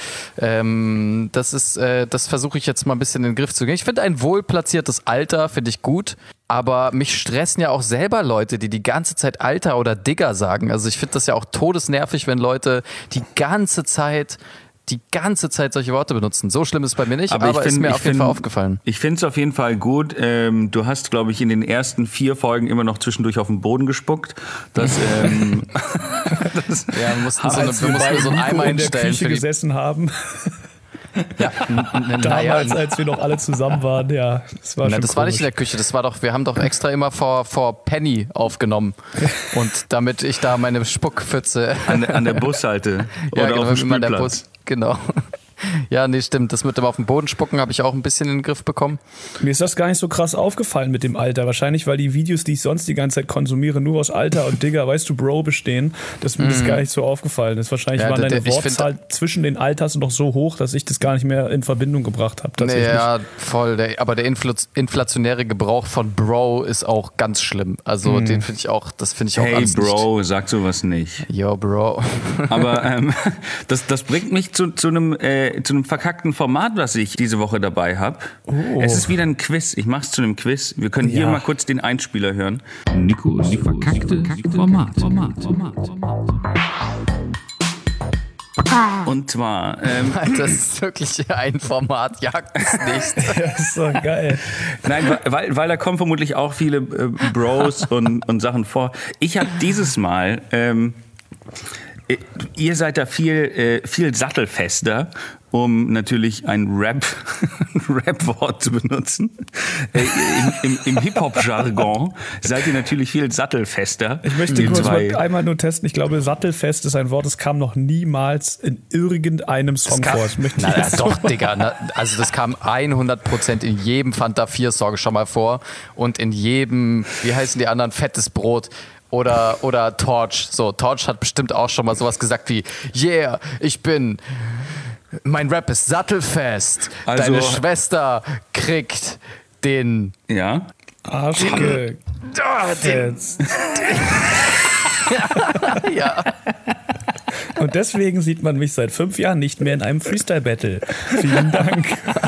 Ähm, das ist, äh, das versuche ich jetzt mal ein bisschen in den Griff zu kriegen. Ich finde ein wohlplatziertes Alter, finde ich gut. Aber mich stressen ja auch selber Leute, die die ganze Zeit Alter oder Digger sagen. Also ich finde das ja auch todesnervig, wenn Leute die ganze Zeit die ganze Zeit solche Worte benutzen. So schlimm ist es bei mir nicht, aber, aber find, ist mir auf jeden find, Fall aufgefallen. Ich finde es auf jeden Fall gut. Ähm, du hast, glaube ich, in den ersten vier Folgen immer noch zwischendurch auf den Boden gespuckt. Das, ähm, das ja, wir mussten so, als eine, wir wir mussten so einen Eimer in der hinstellen. Küche gesessen haben. Ja, n- Damals, als wir noch alle zusammen waren, ja. Das war, Na, schon das war komisch. nicht in der Küche, das war doch, wir haben doch extra immer vor, vor Penny aufgenommen. Und damit ich da meine Spuckpfütze. An, an der Bushalte Ja, oder genau, auf dem immer der Spielplatz. Bus. Genau. Ja, nee, stimmt. Das mit dem auf den Boden spucken habe ich auch ein bisschen in den Griff bekommen. Mir ist das gar nicht so krass aufgefallen mit dem Alter. Wahrscheinlich, weil die Videos, die ich sonst die ganze Zeit konsumiere, nur aus Alter und Digger, weißt du, Bro bestehen, dass mir mm. das gar nicht so aufgefallen ist. Wahrscheinlich Ja, waren der, deine der, Wortzahl find, zwischen den Alters noch so hoch, dass ich das gar nicht mehr in Verbindung gebracht habe. Nee, ja, voll. Der, aber der Infl- inflationäre Gebrauch von Bro ist auch ganz schlimm. Also mm. den finde ich auch, das finde ich auch Hey alles Bro, nicht. sag sowas nicht. Yo, Bro. Aber ähm, das, das bringt mich zu, zu, einem, äh, zu einem verkackten Format, was ich diese Woche dabei habe. Oh. Es ist wieder ein Quiz. Ich mach's zu einem Quiz. Wir können hier Ja. mal kurz den Einspieler hören. Nikos verkackte Format. Format. Format. Und zwar ähm, Das ist wirklich ein Format, jagt das nächste. Das ist doch geil. Nein, weil, weil da kommen vermutlich auch viele äh, Bros und, und Sachen vor. Ich habe dieses Mal, ähm, ihr seid da viel, äh, viel sattelfester, um natürlich ein Rap, Rap-Wort zu benutzen. Äh, Im im, im Hip-Hop-Jargon seid ihr natürlich viel sattelfester. Ich möchte Die kurz zwei- mal einmal nur testen. Ich glaube, sattelfest ist ein Wort, das kam noch niemals in irgendeinem Song kam- vor. Das möchte ich Na, jetzt doch, Digga. Na, also das kam hundert Prozent in jedem Fanta vier Song schon mal vor. Und in jedem, wie heißen die anderen, fettes Brot. Oder, oder Torch. So, Torch hat bestimmt auch schon mal sowas gesagt wie, yeah, ich bin, mein Rap ist sattelfest. Also- Deine Schwester kriegt den, Ja. Arsch ge- jetzt. ja. Und deswegen sieht man mich seit fünf Jahren nicht mehr in einem Freestyle-Battle. Vielen Dank.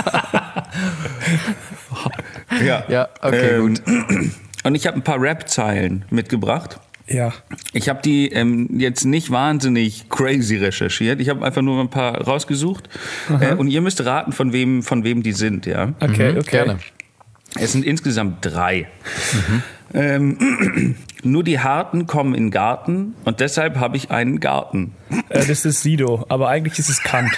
Ja, Ja, okay, Ähm, gut. Und ich habe ein paar Rap-Zeilen mitgebracht. Ja. Ich habe die ähm, jetzt nicht wahnsinnig crazy recherchiert. Ich habe einfach nur ein paar rausgesucht. Äh, und ihr müsst raten, von wem, von wem die sind. Ja? Okay, okay. Gerne. Es sind insgesamt drei. Ähm, nur die Harten kommen in den Garten und deshalb habe ich einen Garten. Äh, das ist Sido, aber eigentlich ist es Kant.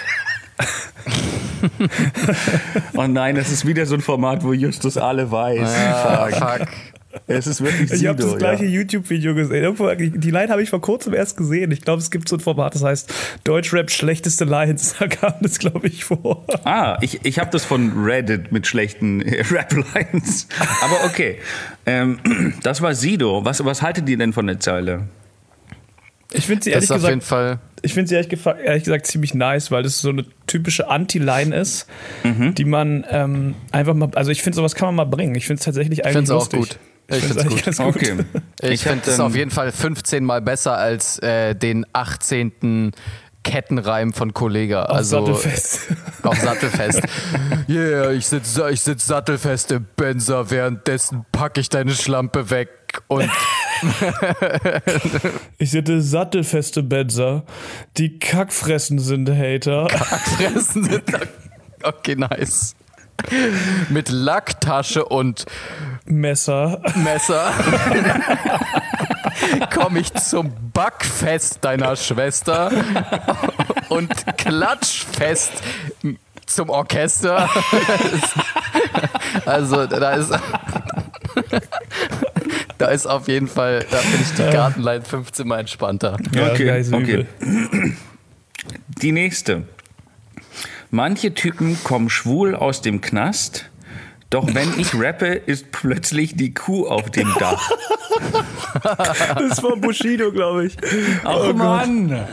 Oh nein, das ist wieder so ein Format, wo Justus alle weiß. Ah, fuck. Es ist wirklich Sido. Ich habe das gleiche ja. YouTube-Video gesehen. Irgendwo, die Line habe ich vor kurzem erst gesehen. Ich glaube, es gibt so ein Format, das heißt Deutschrap schlechteste Lines. Da kam das, glaube ich, vor. Ah, ich, ich habe das von Reddit mit schlechten äh, Rap-Lines. Aber okay, ähm, das war Sido. Was, was haltet ihr denn von der Zeile? Ich finde sie Das ehrlich ist auf jeden gesagt Fall. ich finde sie ehrlich, ehrlich gesagt ziemlich nice, weil das so eine typische Anti-Line ist, mhm. die man ähm, einfach mal, also ich finde, sowas kann man mal bringen. Ich finde es tatsächlich eigentlich lustig. Ich finde es auch gut. Ich, ich finde es gut. gut. Okay. Ich, ich finde es auf jeden Fall fünfzehn Mal besser als äh, den achtzehnten Kettenreim von Kollega. Auf also, Sattelfest. Auf Sattelfest. Yeah, ich sitze ich sitz sattelfest im Benzer, währenddessen packe ich deine Schlampe weg. Und ich sitze sattelfeste Benzer, die Kackfressen sind Hater. Kackfressen sind, okay, nice. Mit Lacktasche und Messer. Messer. Komme ich zum Backfest deiner Schwester und Klatschfest zum Orchester. Also da ist da ist auf jeden Fall, da finde ich die Gartenline fünfzehn Mal entspannter. Ja, okay, okay. Die nächste. Manche Typen kommen schwul aus dem Knast, doch wenn ich rappe, ist plötzlich die Kuh auf dem Dach. Das war Bushido, glaube ich. Ach oh Mann!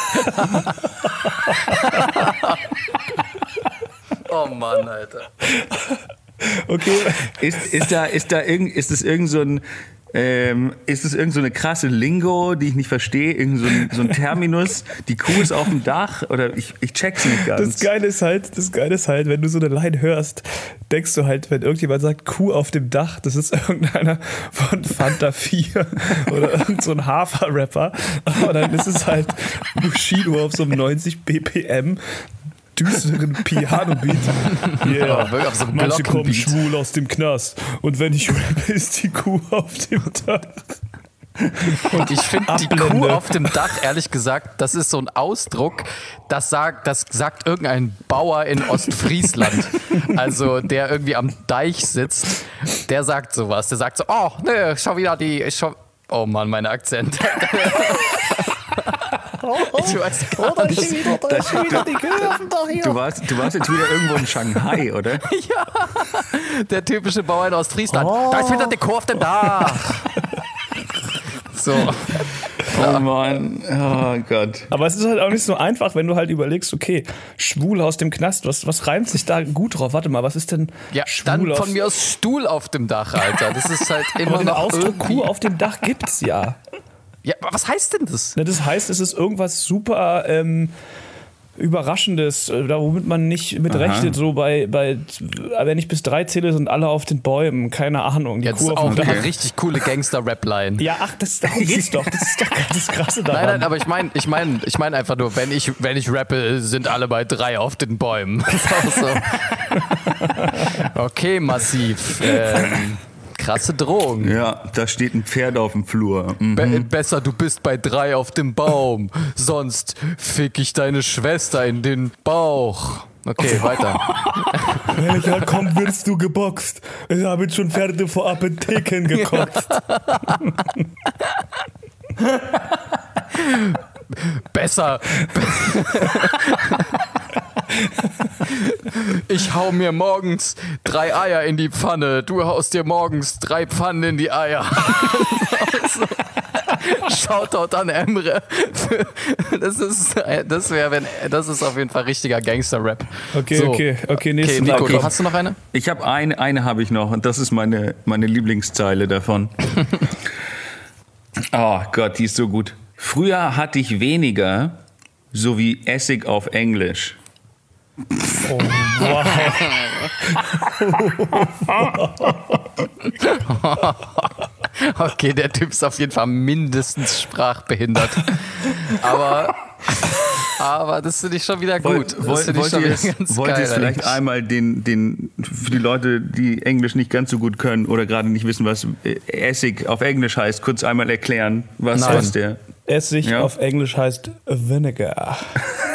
Oh Mann, Alter. Okay. Ist, ist da, ist da irgend, ist es irgend so ein, ähm, ist es irgend so eine krasse Lingo, die ich nicht verstehe, irgend so ein, so ein Terminus, die Kuh ist auf dem Dach, oder ich, ich check's nicht ganz. Das Geile ist halt, das Geile ist halt, wenn du so eine Line hörst, denkst du halt, wenn irgendjemand sagt Kuh auf dem Dach, das ist irgendeiner von Fanta vier oder irgend so ein Hafer-Rapper, aber dann ist es halt Bushido auf so einem neunzig B P M düsteren Piano-Beat. Yeah. Ja, auf so einem Manche kommen schwul aus dem Knast. Und wenn ich rappe, ist die Kuh auf dem Dach. Und ich finde die Kuh auf dem Dach, ehrlich gesagt, das ist so ein Ausdruck, das sagt, das sagt irgendein Bauer in Ostfriesland. Also der irgendwie am Deich sitzt, der sagt sowas. Der sagt so, oh, ne, schau wieder die, schau, oh Mann, meine Akzente. Ich weiß gar nicht. Du warst, du warst jetzt wieder irgendwo in Shanghai, oder? Ja, der typische Bauer in Ostfriesland. Oh. Da ist wieder die Kuh auf dem Dach. So. Oh Mann, oh Gott. Aber es ist halt auch nicht so einfach, wenn du halt überlegst, okay, schwul aus dem Knast, was, was reimt sich da gut drauf? Warte mal, was ist denn ja, schwul dann aus... von mir aus Stuhl auf dem Dach, Alter. Das ist halt immer aber den noch Ausdruck irgendwie... Kuh auf dem Dach gibt's ja. Ja, aber was heißt denn das? Na, das heißt, es ist irgendwas super ähm, Überraschendes, da womit man nicht mit Aha. rechnet. So bei, bei, wenn ich bis drei zähle, sind alle auf den Bäumen. Keine Ahnung. Die ja, das Kuh ist auf auch dem eine Dach. richtig coole Gangster-Rap-Line. Ja, ach, das, darum geht's doch. Das ist doch das Krasse daran. Nein, nein, aber ich meine ich mein, ich mein einfach nur, wenn ich, wenn ich rappe, sind alle bei drei auf den Bäumen. Das ist auch so. Okay, massiv. Ähm, krasse Drohung. Ja, da steht ein Pferd auf dem Flur. Mhm. Be- besser, du bist bei drei auf dem Baum. Sonst fick ich deine Schwester in den Bauch. Okay, weiter. Wenn ich halt komme, wirst du geboxt. Ich habe jetzt schon Pferde vor Apotheken gekotzt. Besser. Ich hau mir morgens drei Eier in die Pfanne. Du haust dir morgens drei Pfannen in die Eier. Shoutout an Emre. Das ist, das wäre, wenn, das ist auf jeden Fall richtiger Gangster-Rap. Okay, so. okay, okay, nächste okay, Nico, okay. du hast du noch eine? Ich habe eine, eine habe ich noch und das ist meine, meine Lieblingszeile davon. Oh Gott, die ist so gut. Früher hatte ich weniger, so wie Essig auf Englisch. Oh, wow. Okay, der Typ ist auf jeden Fall mindestens sprachbehindert. Aber, aber das finde ich schon wieder gut. Das wollt, wollt ihr es, wollt ihr es vielleicht einmal den, den, für die Leute, die Englisch nicht ganz so gut können oder gerade nicht wissen, was Essig auf Englisch heißt, kurz einmal erklären? Was Nein. heißt der? Essig ja? auf Englisch heißt Vinegar.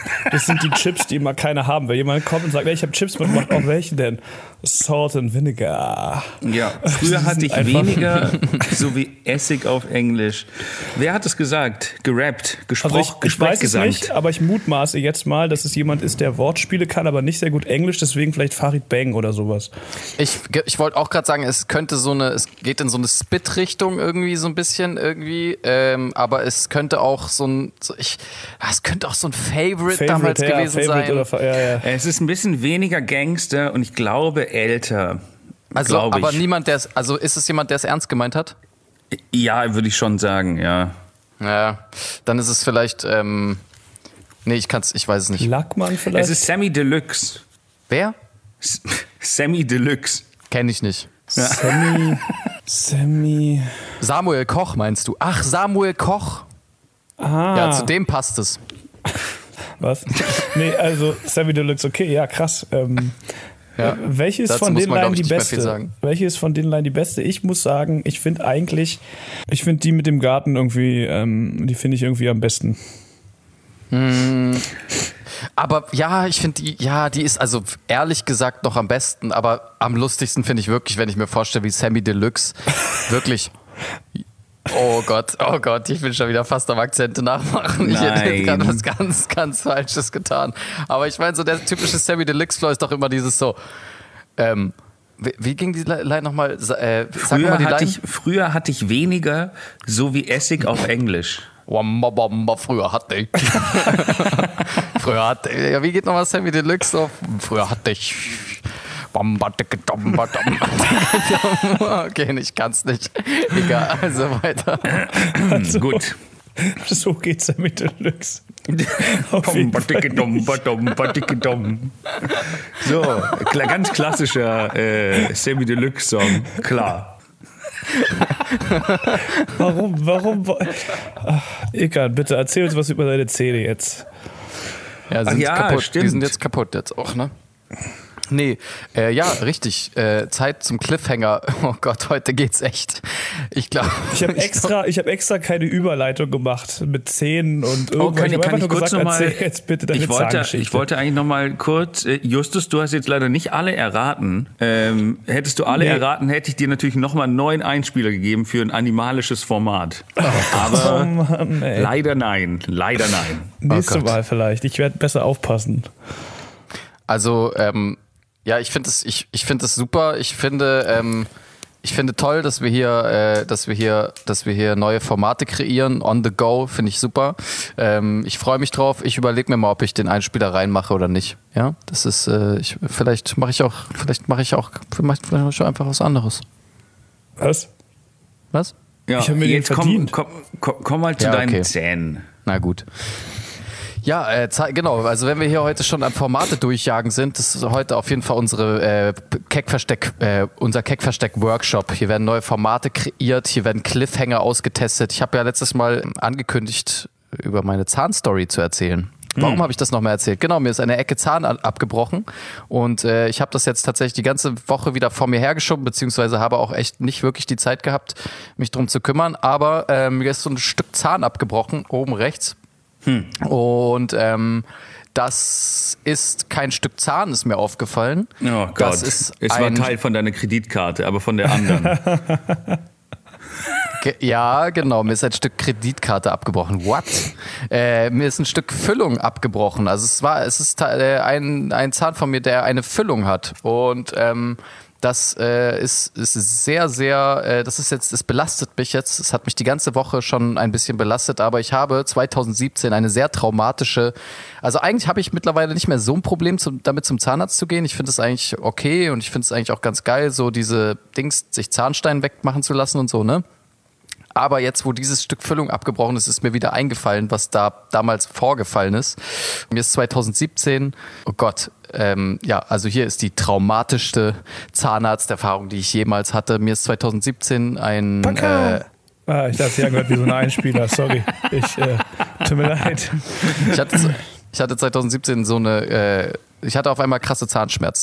Das sind die Chips, die immer keiner haben. Wenn jemand kommt und sagt, ich habe Chips mitgebracht, auch welche denn? Salt and Vinegar. Ja, früher hatte ich weniger, so wie Essig auf Englisch. Wer hat es gesagt? Gerappt, gesprochen, also ich, ich weiß es nicht, aber ich mutmaße jetzt mal, dass es jemand ist, der Wortspiele kann, aber nicht sehr gut Englisch, deswegen vielleicht Farid Bang oder sowas. Ich, ich wollte auch gerade sagen, es könnte so eine, es geht in so eine Spit-Richtung irgendwie so ein bisschen irgendwie, ähm, aber es könnte auch so ein, so ich, es könnte auch so ein Favorite, Favorite damals ja, gewesen Favorite sein. Oder, ja, ja. Es ist ein bisschen weniger Gangster und ich glaube älter. Also, aber ich. niemand, der es, also ist es jemand, der es ernst gemeint hat? Ja, würde ich schon sagen, ja. Ja, dann ist es vielleicht, ähm, nee, ich kann's, ich weiß es nicht. Lackmann vielleicht? Es ist Sammy Deluxe. Wer? S- Sammy Deluxe. Kenn ich nicht. Ja. Sammy, Sammy. Samuel Koch meinst du? Ach, Samuel Koch. Ah. Ja, zu dem passt es. Was? Nee, also Sammy Deluxe, okay, ja, krass. Ähm, ja, welche ist von den Line die beste? Welche ist von den Line die beste? Ich muss sagen, ich finde eigentlich, ich finde die mit dem Garten irgendwie, ähm, die finde ich irgendwie am besten. Hm. Aber ja, ich finde die, ja, die ist also ehrlich gesagt noch am besten, aber am lustigsten finde ich wirklich, wenn ich mir vorstelle, wie Sammy Deluxe wirklich. Oh Gott, oh Gott, ich will schon wieder fast am Akzente nachmachen. Ich Nein. hätte gerade was ganz, ganz Falsches getan. Aber ich meine, so der typische Sammy Deluxe-Flow ist doch immer dieses so, ähm, wie, wie ging die Line nochmal? Äh, früher, mal die hatte Line? ich, früher hatte ich weniger, so wie Essig auf Englisch. Wamba, wamba, früher hatte ich. früher hatte ich. Ja, wie geht nochmal Sammy Deluxe so? Früher hatte ich. Okay, ich kann's nicht. Egal, also weiter. Also, gut. So geht's ja mit Deluxe. So, ganz klassischer äh, Sammy Deluxe Song, klar. Warum, warum? Ach, Ekan, bitte erzähl uns was über deine Zähne jetzt. Ja, sind ja, kaputt. Stimmt. Die sind jetzt kaputt jetzt auch, ne? Nee, äh, ja, richtig. Äh, Zeit zum Cliffhanger. Oh Gott, heute geht's echt. Ich glaube. Ich habe extra, ich hab extra keine Überleitung gemacht mit Zähnen und irgendwas. Oh, kann, ich kann ich kurz gesagt, noch mal, jetzt bitte deine ich wollte, ich wollte eigentlich noch mal kurz, äh, Justus, du hast jetzt leider nicht alle erraten. Ähm, hättest du alle nee. erraten, hätte ich dir natürlich noch mal einen neuen Einspieler gegeben für ein animalisches Format. Oh, Aber oh Mann, leider nein, leider nein. Nächste oh Mal vielleicht. Ich werde besser aufpassen. Also, ähm, ja, ich finde es, ich, ich finde es super. Ich finde, ähm, ich finde toll, dass wir hier, äh, dass wir hier, dass wir hier neue Formate kreieren. On the go finde ich super. Ähm, ich freue mich drauf. Ich überlege mir mal, ob ich den Einspieler reinmache oder nicht. Ja, das ist, äh, ich, vielleicht mache ich auch, vielleicht mache ich auch, vielleicht mache ich auch einfach was anderes. Was? Was? Ja, ich habe mir jetzt den verdient. Komm, komm, komm mal zu ja, deinen okay. Zähnen. Na gut. Ja, äh, genau. Also wenn wir hier heute schon an Formate durchjagen sind, das ist heute auf jeden Fall unsere äh, Keckversteck, äh, unser Keckversteck-Workshop. Hier werden neue Formate kreiert, hier werden Cliffhanger ausgetestet. Ich habe ja letztes Mal angekündigt, über meine Zahnstory zu erzählen. Warum hm. habe ich das nochmal erzählt? Genau, mir ist eine Ecke Zahn abgebrochen und äh, ich habe das jetzt tatsächlich die ganze Woche wieder vor mir hergeschoben, beziehungsweise habe auch echt nicht wirklich die Zeit gehabt, mich drum zu kümmern. Aber äh, mir ist so ein Stück Zahn abgebrochen, oben rechts. Hm. Und ähm, das ist kein Stück Zahn, ist mir aufgefallen. Oh Gott, das ist es war Teil von deiner Kreditkarte, aber von der anderen. Ge- ja, genau, mir ist ein Stück Kreditkarte abgebrochen. What? Äh, mir ist ein Stück Füllung abgebrochen. Also es war, es ist äh, ein, ein Zahn von mir, der eine Füllung hat. Und ähm, das äh, ist, ist sehr, sehr, äh, das ist jetzt, es belastet mich jetzt. Es hat mich die ganze Woche schon ein bisschen belastet, aber ich habe zwanzig siebzehn eine sehr traumatische, also eigentlich habe ich mittlerweile nicht mehr so ein Problem, zum, damit zum Zahnarzt zu gehen. Ich finde es eigentlich okay und ich finde es eigentlich auch ganz geil, so diese Dings, sich Zahnstein wegmachen zu lassen und so, ne? Aber jetzt, wo dieses Stück Füllung abgebrochen ist, ist mir wieder eingefallen, was da damals vorgefallen ist. Mir ist zwanzig siebzehn, oh Gott, ähm, ja, also hier ist die traumatischste Zahnarzterfahrung, die ich jemals hatte. Mir ist zwanzig siebzehn ein... Äh, ah, ich dachte, Sie haben gehört wie so ein Einspieler, sorry. Ich, äh, tut mir leid. Ich hatte, ich hatte zwanzig siebzehn so eine... Äh, ich hatte auf einmal krasse Zahnschmerzen.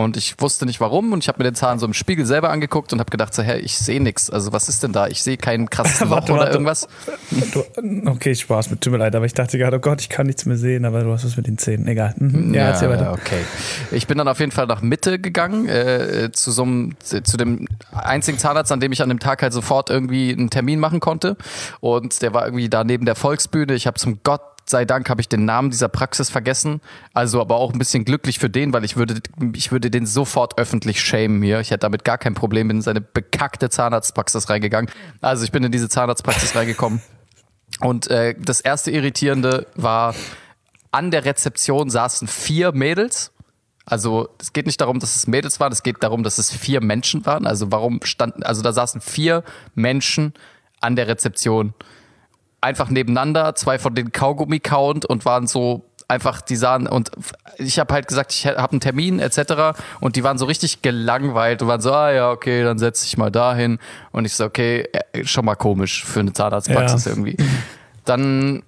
Und ich wusste nicht warum und ich habe mir den Zahn so im Spiegel selber angeguckt und habe gedacht so, hä, ich sehe nichts. Also was ist denn da? Ich sehe kein krasses Loch Warte, oder warte. irgendwas. Du, okay, Spaß, mit tut mir leid, aber ich dachte gerade, oh Gott, ich kann nichts mehr sehen, aber du hast was mit den Zähnen. Egal. Mhm. Ja, Ja, erzähl weiter. okay. Ich bin dann auf jeden Fall nach Mitte gegangen, äh, zu so einem, zu dem einzigen Zahnarzt, an dem ich an dem Tag halt sofort irgendwie einen Termin machen konnte. Und der war irgendwie da neben der Volksbühne. Ich habe zum Gott sei Dank habe ich den Namen dieser Praxis vergessen, also aber auch ein bisschen glücklich für den, weil ich würde, ich würde den sofort öffentlich shamen hier. Ich hätte damit gar kein Problem, bin in seine bekackte Zahnarztpraxis reingegangen. Also ich bin in diese Zahnarztpraxis reingekommen und äh, das erste Irritierende war, an der Rezeption saßen vier Mädels. Also es geht nicht darum, dass es Mädels waren, es geht darum, dass es vier Menschen waren. Also warum standen, also da saßen vier Menschen an der Rezeption. Einfach nebeneinander, zwei von denen Kaugummi kauend und waren so einfach, die sahen, und ich habe halt gesagt, ich habe einen Termin et cetera und die waren so richtig gelangweilt und waren so, ah ja, okay, dann setz dich mal dahin und ich so, okay, schon mal komisch für eine Zahnarztpraxis ja. irgendwie. Dann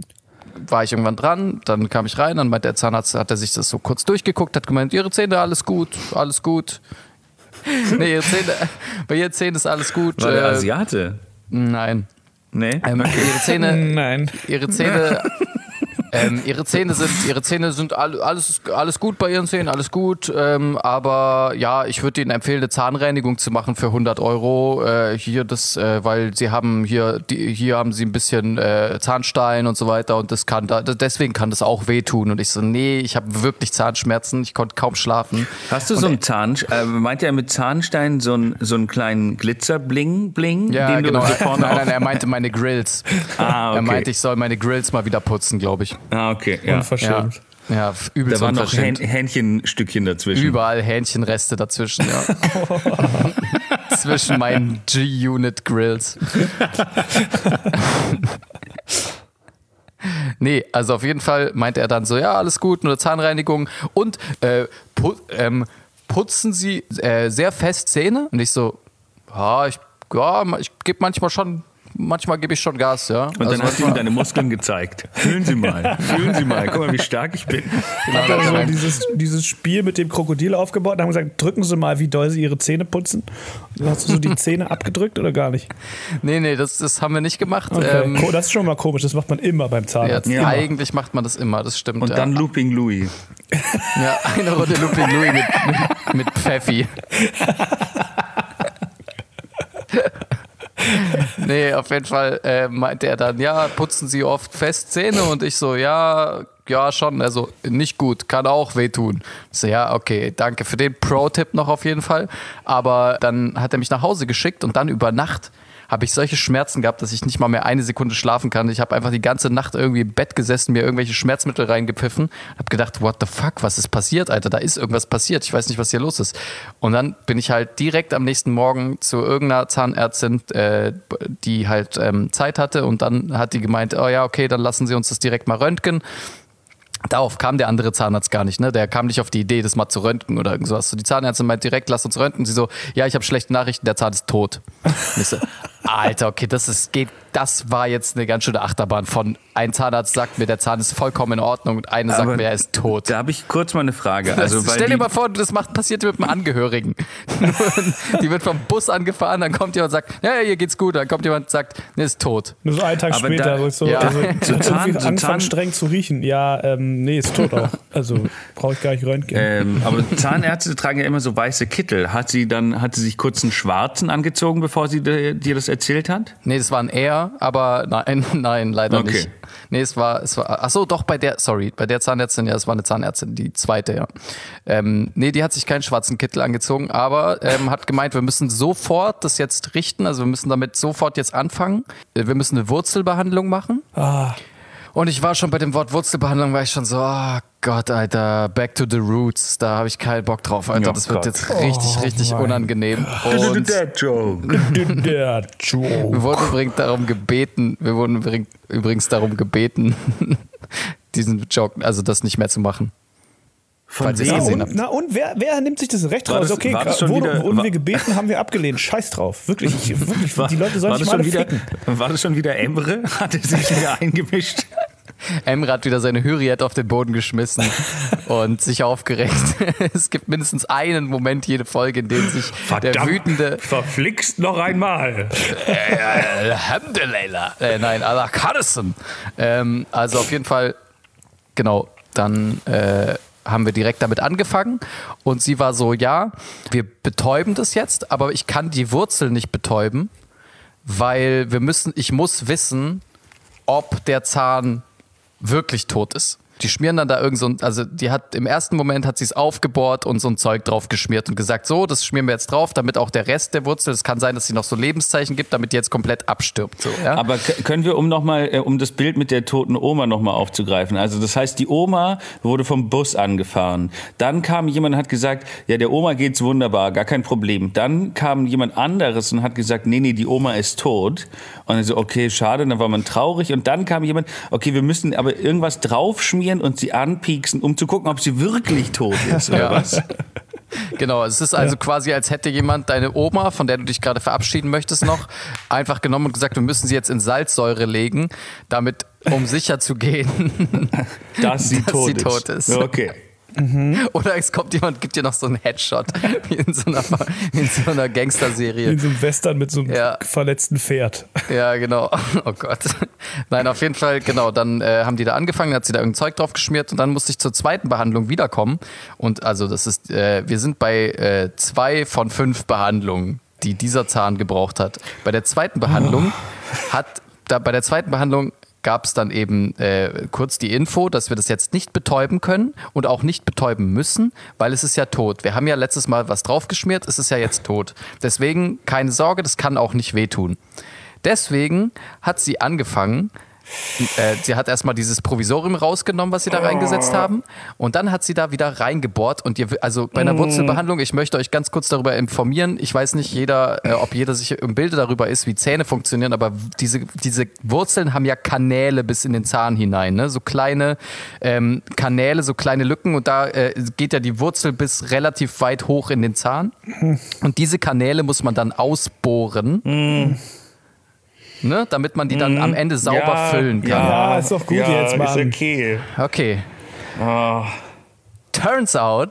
war ich irgendwann dran, dann kam ich rein, dann meinte der Zahnarzt, hat er sich das so kurz durchgeguckt, hat gemeint, ihre Zähne, alles gut, alles gut. Nee, ihre Zähne, bei ihren Zähnen ist alles gut. War der Asiate? Nein. Nee. Ähm, ihre Zähne, Nein. Ihre Zähne, ähm, ihre Zähne sind, ihre Zähne sind all, alles, alles gut bei ihren Zähnen, alles gut. Ähm, aber ja, ich würde Ihnen empfehlen, eine Zahnreinigung zu machen für hundert Euro. Äh, hier das, äh, weil Sie haben hier, die, hier haben Sie ein bisschen äh, Zahnstein und so weiter und das kann, da, deswegen kann das auch wehtun. Und ich so, nee, ich habe wirklich Zahnschmerzen, ich konnte kaum schlafen. Hast du und so einen Zahn, äh, meint er mit Zahnstein so einen, so einen kleinen Glitzer-Bling-Bling? Ja, den genau. Du vorne nein, nein, er meinte meine Grills. Ah, okay. Er meinte, ich soll meine Grills mal wieder putzen, glaube ich. Ah, okay. Ja. Unverschämt. Ja, ja, übelst Da waren noch unverschämt. Hähn- Hähnchenstückchen dazwischen. Überall Hähnchenreste dazwischen, ja. Zwischen meinen G-Unit-Grills. Nee, also auf jeden Fall meinte er dann so, ja, alles gut, nur eine Zahnreinigung und äh, pu- ähm, putzen Sie äh, sehr fest Zähne? Und ich so, ja, ich, ja, ich gebe manchmal schon, manchmal gebe ich schon Gas, ja. Und dann hast du ihm deine Muskeln gezeigt. Fühlen Sie mal, fühlen Sie mal, guck mal, wie stark ich bin. Hat er so dieses, dieses Spiel mit dem Krokodil aufgebaut und haben gesagt, drücken Sie mal, wie doll Sie Ihre Zähne putzen. Und hast du so die Zähne abgedrückt oder gar nicht? Nee, nee, das, das haben wir nicht gemacht. Okay. Ähm, Das ist schon mal komisch, das macht man immer beim Zahnarzt. ja, Immer. eigentlich macht man das immer, das stimmt. Und ja. dann Looping Louis. Ja, eine Runde Looping Louis mit, mit, mit Pfeffi. Nee, auf jeden Fall äh, meinte er dann, ja, putzen Sie oft fest Zähne? Und ich so, ja, ja schon, also nicht gut, kann auch wehtun. Ich so, ja, okay, danke für den Pro-Tipp noch auf jeden Fall. Aber dann hat er mich nach Hause geschickt und dann über Nacht habe ich solche Schmerzen gehabt, dass ich nicht mal mehr eine Sekunde schlafen kann. Ich habe einfach die ganze Nacht irgendwie im Bett gesessen, mir irgendwelche Schmerzmittel reingepfiffen. Habe gedacht, what the fuck, was ist passiert, Alter? Da ist irgendwas passiert. Ich weiß nicht, was hier los ist. Und dann bin ich halt direkt am nächsten Morgen zu irgendeiner Zahnärztin, äh, die halt ähm, Zeit hatte. Und dann hat die gemeint, oh ja, okay, dann lassen Sie uns das direkt mal röntgen. Darauf kam der andere Zahnarzt gar nicht, ne? Der kam nicht auf die Idee, das mal zu röntgen oder irgend sowas. So, die Zahnärztin meint direkt, lass uns röntgen. Sie so, ja, ich habe schlechte Nachrichten, der Zahn ist tot. Und ich so, Alter, okay, das ist, geht, das war jetzt eine ganz schöne Achterbahn von, ein Zahnarzt sagt mir, der Zahn ist vollkommen in Ordnung und eine sagt Aber mir, er ist tot. Da habe ich kurz mal eine Frage. Also, weil Stell dir die, mal vor, das macht, passiert mit einem Angehörigen. Die wird vom Bus angefahren, dann kommt jemand und sagt, ja, ja, hier geht's gut. Dann kommt jemand und sagt, ne, ist tot. Nur so einen Tag Aber später, da- wo ich so, ja. also, So so Zahn- irgendwie so anfangen Zahn- streng zu riechen. Ja, ähm, nee, ist tot auch. Also brauche ich gar nicht röntgen. ähm, aber Zahnärzte tragen ja immer so weiße Kittel. Hat sie dann, hat sie sich kurz einen schwarzen angezogen, bevor sie dir, dir das erzählt hat? Nee, das war ein Er, aber nein, nein, leider Okay. nicht. Nee, es war, es war, ach so, doch, bei der, sorry, bei der Zahnärztin, ja, es war eine Zahnärztin, die zweite, ja. Ähm, nee, die hat sich keinen schwarzen Kittel angezogen, aber ähm, hat gemeint, wir müssen sofort das jetzt richten, also wir müssen damit sofort jetzt anfangen. Wir müssen eine Wurzelbehandlung machen. Ah, Und ich war schon bei dem Wort Wurzelbehandlung, war ich schon so, oh Gott, Alter, back to the roots, da habe ich keinen Bock drauf, Alter, Oh das wird Gott. jetzt richtig, Oh richtig mein unangenehm. Und Joke. der wir Joe. wurden übrigens darum gebeten, wir wurden übrig- übrigens darum gebeten, diesen Joke, also das nicht mehr zu machen. Falls ihr es Na gesehen und, habt. na und wer, wer nimmt sich das Recht War raus? das- Okay, war das schon wurden, wieder- wurden war- wir gebeten, haben wir abgelehnt. Scheiß drauf. Wirklich, ich, wirklich War, die Leute sollen war, sich das mal schon alle wieder, ficken. war das schon wieder Emre? Hat er sich wieder eingemischt? Emre hat wieder seine Hürriyet auf den Boden geschmissen und sich aufgeregt. Es gibt mindestens einen Moment jede Folge, in dem sich Verdammt, der wütende... verflixt noch einmal. Alhamdulillah. Äh, nein, Allah Kadison. Ähm, also auf jeden Fall, genau, dann äh, haben wir direkt damit angefangen und sie war so, ja, wir betäuben das jetzt, aber ich kann die Wurzel nicht betäuben, weil wir müssen, ich muss wissen, ob der Zahn wirklich tot ist. Die schmieren dann da irgend so ein, also die hat im ersten Moment hat sie es aufgebohrt und so ein Zeug drauf geschmiert und gesagt, so, das schmieren wir jetzt drauf, damit auch der Rest der Wurzel, es kann sein, dass sie noch so Lebenszeichen gibt, damit die jetzt komplett abstirbt. So, ja? Aber k- können wir, um noch mal, äh, um das Bild mit der toten Oma nochmal aufzugreifen, also das heißt, die Oma wurde vom Bus angefahren. Dann kam jemand und hat gesagt, ja, der Oma geht's wunderbar, gar kein Problem. Dann kam jemand anderes und hat gesagt, nee, nee, die Oma ist tot. Und dann so, okay, schade, dann war man traurig. Und dann kam jemand, okay, wir müssen aber irgendwas draufschmieren und sie anpieksen, um zu gucken, ob sie wirklich tot ist, oder ja. was? Genau, es ist also ja. quasi, als hätte jemand deine Oma, von der du dich gerade verabschieden möchtest noch, einfach genommen und gesagt, wir müssen sie jetzt in Salzsäure legen, damit, um sicher zu gehen, dass sie, dass tot, sie ist. tot ist. Okay. Mhm. Oder es kommt jemand, gibt dir noch so einen Headshot, wie in so einer, in so einer Gangster-Serie. In so einem Western mit so einem ja. verletzten Pferd. Ja, genau. Oh Gott. Nein, auf jeden Fall, genau. Dann äh, haben die da angefangen, hat sie da irgendein Zeug drauf geschmiert und dann musste ich zur zweiten Behandlung wiederkommen. Und also das ist, äh, wir sind bei äh, zwei von fünf Behandlungen, die dieser Zahn gebraucht hat. Bei der zweiten Behandlung oh. hat, da, bei der zweiten Behandlung gab es dann eben äh, kurz die Info, dass wir das jetzt nicht betäuben können und auch nicht betäuben müssen, weil es ist ja tot. Wir haben ja letztes Mal was draufgeschmiert, es ist ja jetzt tot. Deswegen keine Sorge, das kann auch nicht wehtun. Deswegen hat sie angefangen, äh, sie hat erstmal dieses Provisorium rausgenommen, was sie da reingesetzt haben und dann hat sie da wieder reingebohrt und ihr, also bei einer Wurzelbehandlung, ich möchte euch ganz kurz darüber informieren, ich weiß nicht jeder, äh, ob jeder sich im Bilde darüber ist, wie Zähne funktionieren, aber diese, diese Wurzeln haben ja Kanäle bis in den Zahn hinein, ne? So kleine ähm, Kanäle, so kleine Lücken und da äh, geht ja die Wurzel bis relativ weit hoch in den Zahn und diese Kanäle muss man dann ausbohren. Mhm. Ne, damit man die dann am Ende sauber ja, füllen kann. Ja, ist doch gut ja, jetzt, Mann. Ist okay. Okay. Oh. Turns out,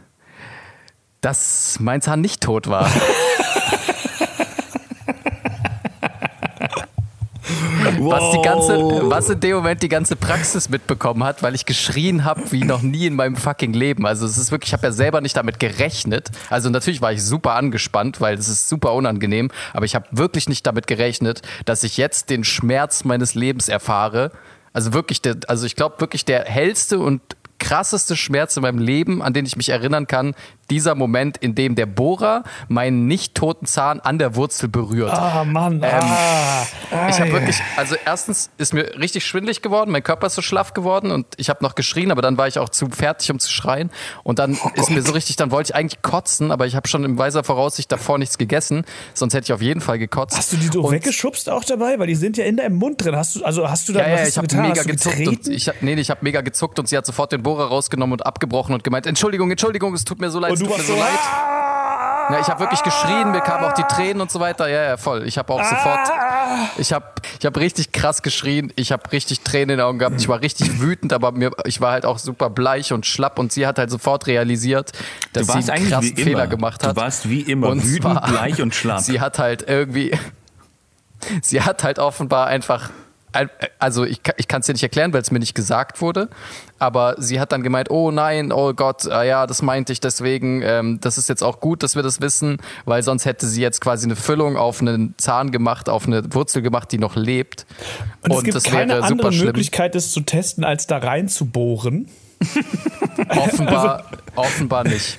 dass mein Zahn nicht tot war. Was, die ganze, was in dem Moment die ganze Praxis mitbekommen hat, weil ich geschrien habe wie noch nie in meinem fucking Leben. Also es ist wirklich, ich habe ja selber nicht damit gerechnet. Also natürlich war ich super angespannt, weil es ist super unangenehm. Aber ich habe wirklich nicht damit gerechnet, dass ich jetzt den Schmerz meines Lebens erfahre. Also wirklich, der, also ich glaube wirklich der hellste und krasseste Schmerz in meinem Leben, an den ich mich erinnern kann, dieser Moment, in dem der Bohrer meinen nicht toten Zahn an der Wurzel berührt. Ah, Mann. Ähm, ah, ich habe wirklich, also erstens ist mir richtig schwindelig geworden, mein Körper ist so schlaff geworden und ich habe noch geschrien, aber dann war ich auch zu fertig, um zu schreien. Und dann oh ist mir so richtig, dann wollte ich eigentlich kotzen, aber ich habe schon in weiser Voraussicht davor nichts gegessen, sonst hätte ich auf jeden Fall gekotzt. Hast du die so und weggeschubst auch dabei? Weil die sind ja in deinem Mund drin. Hast du, also hast du da ja, was ja, ich habe mega gezuckt und ich, nee, ich habe mega gezuckt und sie hat sofort den Bohrer rausgenommen und abgebrochen und gemeint, Entschuldigung, Entschuldigung, es tut mir so leid, es tut mir so leid. Ja, ich habe wirklich geschrien, mir kamen auch die Tränen und so weiter. Ja, ja, voll. Ich habe auch sofort, ich habe ich hab richtig krass geschrien, ich habe richtig Tränen in den Augen gehabt, ich war richtig wütend, aber mir, ich war halt auch super bleich und schlapp und sie hat halt sofort realisiert, dass sie einen krassen Fehler gemacht hat. Du warst wie immer und wütend, zwar, bleich und schlapp. Sie hat halt irgendwie, sie hat halt offenbar einfach, also ich, ich kann es dir nicht erklären, weil es mir nicht gesagt wurde, aber sie hat dann gemeint, oh nein, oh Gott, ja, das meinte ich deswegen, ähm, das ist jetzt auch gut, dass wir das wissen, weil sonst hätte sie jetzt quasi eine Füllung auf einen Zahn gemacht, auf eine Wurzel gemacht, die noch lebt. Und, und es gibt das keine wäre andere super Möglichkeit, das zu testen, als da rein zu bohren? Offenbar, also, offenbar nicht.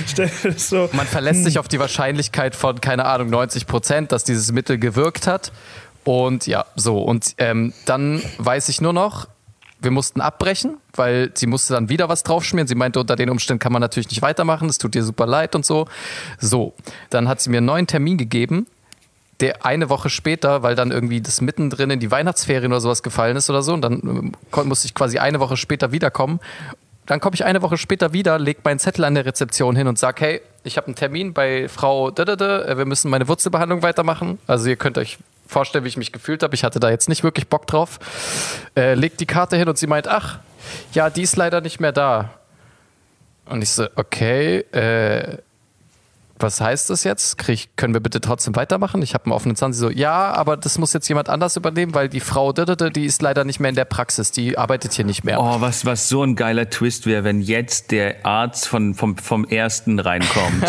So. Man verlässt sich auf die Wahrscheinlichkeit von, keine Ahnung, neunzig Prozent, dass dieses Mittel gewirkt hat. Und ja, so. Und ähm, dann weiß ich nur noch, wir mussten abbrechen, weil sie musste dann wieder was draufschmieren. Sie meinte, unter den Umständen kann man natürlich nicht weitermachen, es tut ihr super leid und so. So, dann hat sie mir einen neuen Termin gegeben, der eine Woche später, weil dann irgendwie das mittendrin in die Weihnachtsferien oder sowas gefallen ist oder so. Und dann äh, musste ich quasi eine Woche später wiederkommen. Dann komme ich eine Woche später wieder, lege meinen Zettel an der Rezeption hin und sage, hey, ich habe einen Termin bei Frau Dödödö, wir müssen meine Wurzelbehandlung weitermachen. Also ihr könnt euch vorstellen, wie ich mich gefühlt habe. Ich hatte da jetzt nicht wirklich Bock drauf. Äh, legt die Karte hin und sie meint, ach, ja, die ist leider nicht mehr da. Und ich so, okay, äh, was heißt das jetzt? Krieg, können wir bitte trotzdem weitermachen? Ich habe einen offenen Zahn. Sie so, ja, aber das muss jetzt jemand anders übernehmen, weil die Frau, die ist leider nicht mehr in der Praxis, die arbeitet hier nicht mehr. Oh, was, was so ein geiler Twist wäre, wenn jetzt der Arzt von, vom, vom Ersten reinkommt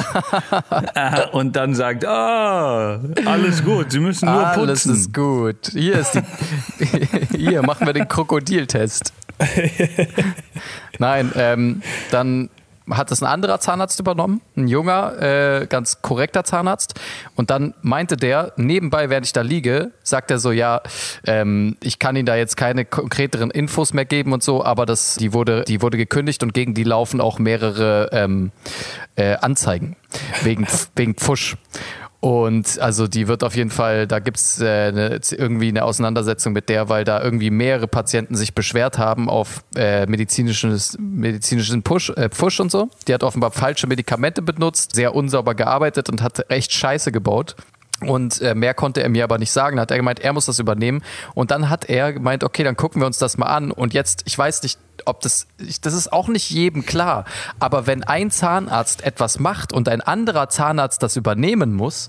und dann sagt, ah, alles gut, Sie müssen nur putzen. Alles ist gut. Hier ist die, hier machen wir den Krokodiltest. Nein, ähm, dann hat es ein anderer Zahnarzt übernommen, ein junger, äh, ganz korrekter Zahnarzt. Und dann meinte der, nebenbei, während ich da liege, sagt er so, ja, ähm, ich kann Ihnen da jetzt keine konkreteren Infos mehr geben und so, aber das, die wurde, die wurde gekündigt und gegen die laufen auch mehrere ähm, äh, Anzeigen wegen, wegen Pfusch. Und also die wird auf jeden Fall, da gibt es äh, ne, irgendwie eine Auseinandersetzung mit der, weil da irgendwie mehrere Patienten sich beschwert haben auf äh, medizinisches, medizinischen Push, äh, Pfusch und so. Die hat offenbar falsche Medikamente benutzt, sehr unsauber gearbeitet und hat echt Scheiße gebaut. Und äh, mehr konnte er mir aber nicht sagen. Da hat er gemeint, er muss das übernehmen. Und dann hat er gemeint, okay, dann gucken wir uns das mal an. Und jetzt, ich weiß nicht, ob das, das ist auch nicht jedem klar. Aber wenn ein Zahnarzt etwas macht und ein anderer Zahnarzt das übernehmen muss,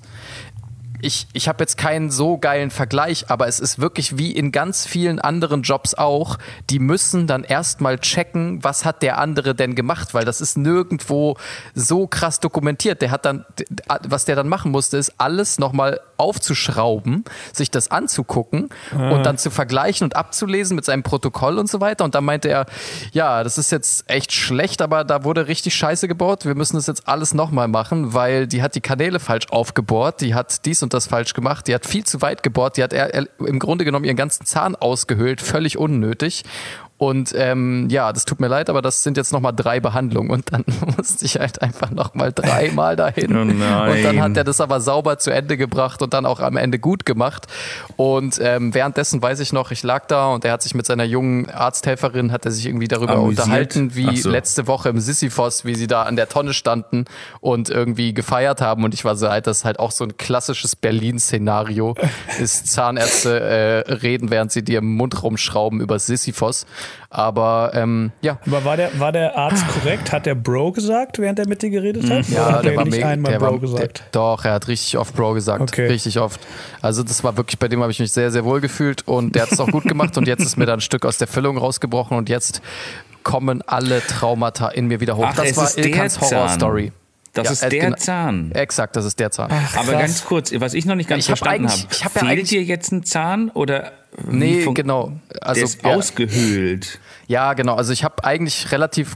ich, ich habe jetzt keinen so geilen Vergleich, aber es ist wirklich wie in ganz vielen anderen Jobs auch, die müssen dann erstmal checken, was hat der andere denn gemacht, weil das ist nirgendwo so krass dokumentiert. Der hat dann, was der dann machen musste, ist alles nochmal aufzuschrauben, sich das anzugucken ah. und dann zu vergleichen und abzulesen mit seinem Protokoll und so weiter. Und dann meinte er, ja, das ist jetzt echt schlecht, aber da wurde richtig Scheiße gebaut. Wir müssen das jetzt alles nochmal machen, weil die hat die Kanäle falsch aufgebohrt, die hat dies und das falsch gemacht, die hat viel zu weit gebohrt, die hat er, er, im Grunde genommen ihren ganzen Zahn ausgehöhlt, völlig unnötig. Und ähm, ja, das tut mir leid, aber das sind jetzt nochmal drei Behandlungen und dann musste ich halt einfach nochmal dreimal dahin. Oh nein. Und dann hat er das aber sauber zu Ende gebracht und dann auch am Ende gut gemacht. Und ähm, währenddessen weiß ich noch, ich lag da und er hat sich mit seiner jungen Arzthelferin, hat er sich irgendwie darüber Amüsiert. unterhalten, wie so. letzte Woche im Sisyphos, wie sie da an der Tonne standen und irgendwie gefeiert haben. Und ich war so alt, das ist halt auch so ein klassisches Berlin-Szenario, ist Zahnärzte äh, reden, während sie dir im Mund rumschrauben über Sisyphos. Aber ähm, ja. Aber war der, war der Arzt korrekt? Hat der Bro gesagt, während er mit dir geredet hat? Ja, Oder hat der der war nicht mega, einmal der Bro war, gesagt? Der, doch, er hat richtig oft Bro gesagt. Okay. Richtig oft. Also das war wirklich, bei dem habe ich mich sehr, sehr wohl gefühlt und der hat es auch gut gemacht und jetzt ist mir da ein Stück aus der Füllung rausgebrochen und jetzt kommen alle Traumata in mir wieder hoch. Ach, das war Ilkans Horrorstory. Das ja, ist der genau, Zahn. Exakt, das ist der Zahn. Ach, aber ganz kurz, was ich noch nicht ganz ich hab verstanden habe, hab fehlt ja dir jetzt ein Zahn oder? Nee, genau. Also, der ist ja, ausgehöhlt. Ja, genau. Also ich habe eigentlich relativ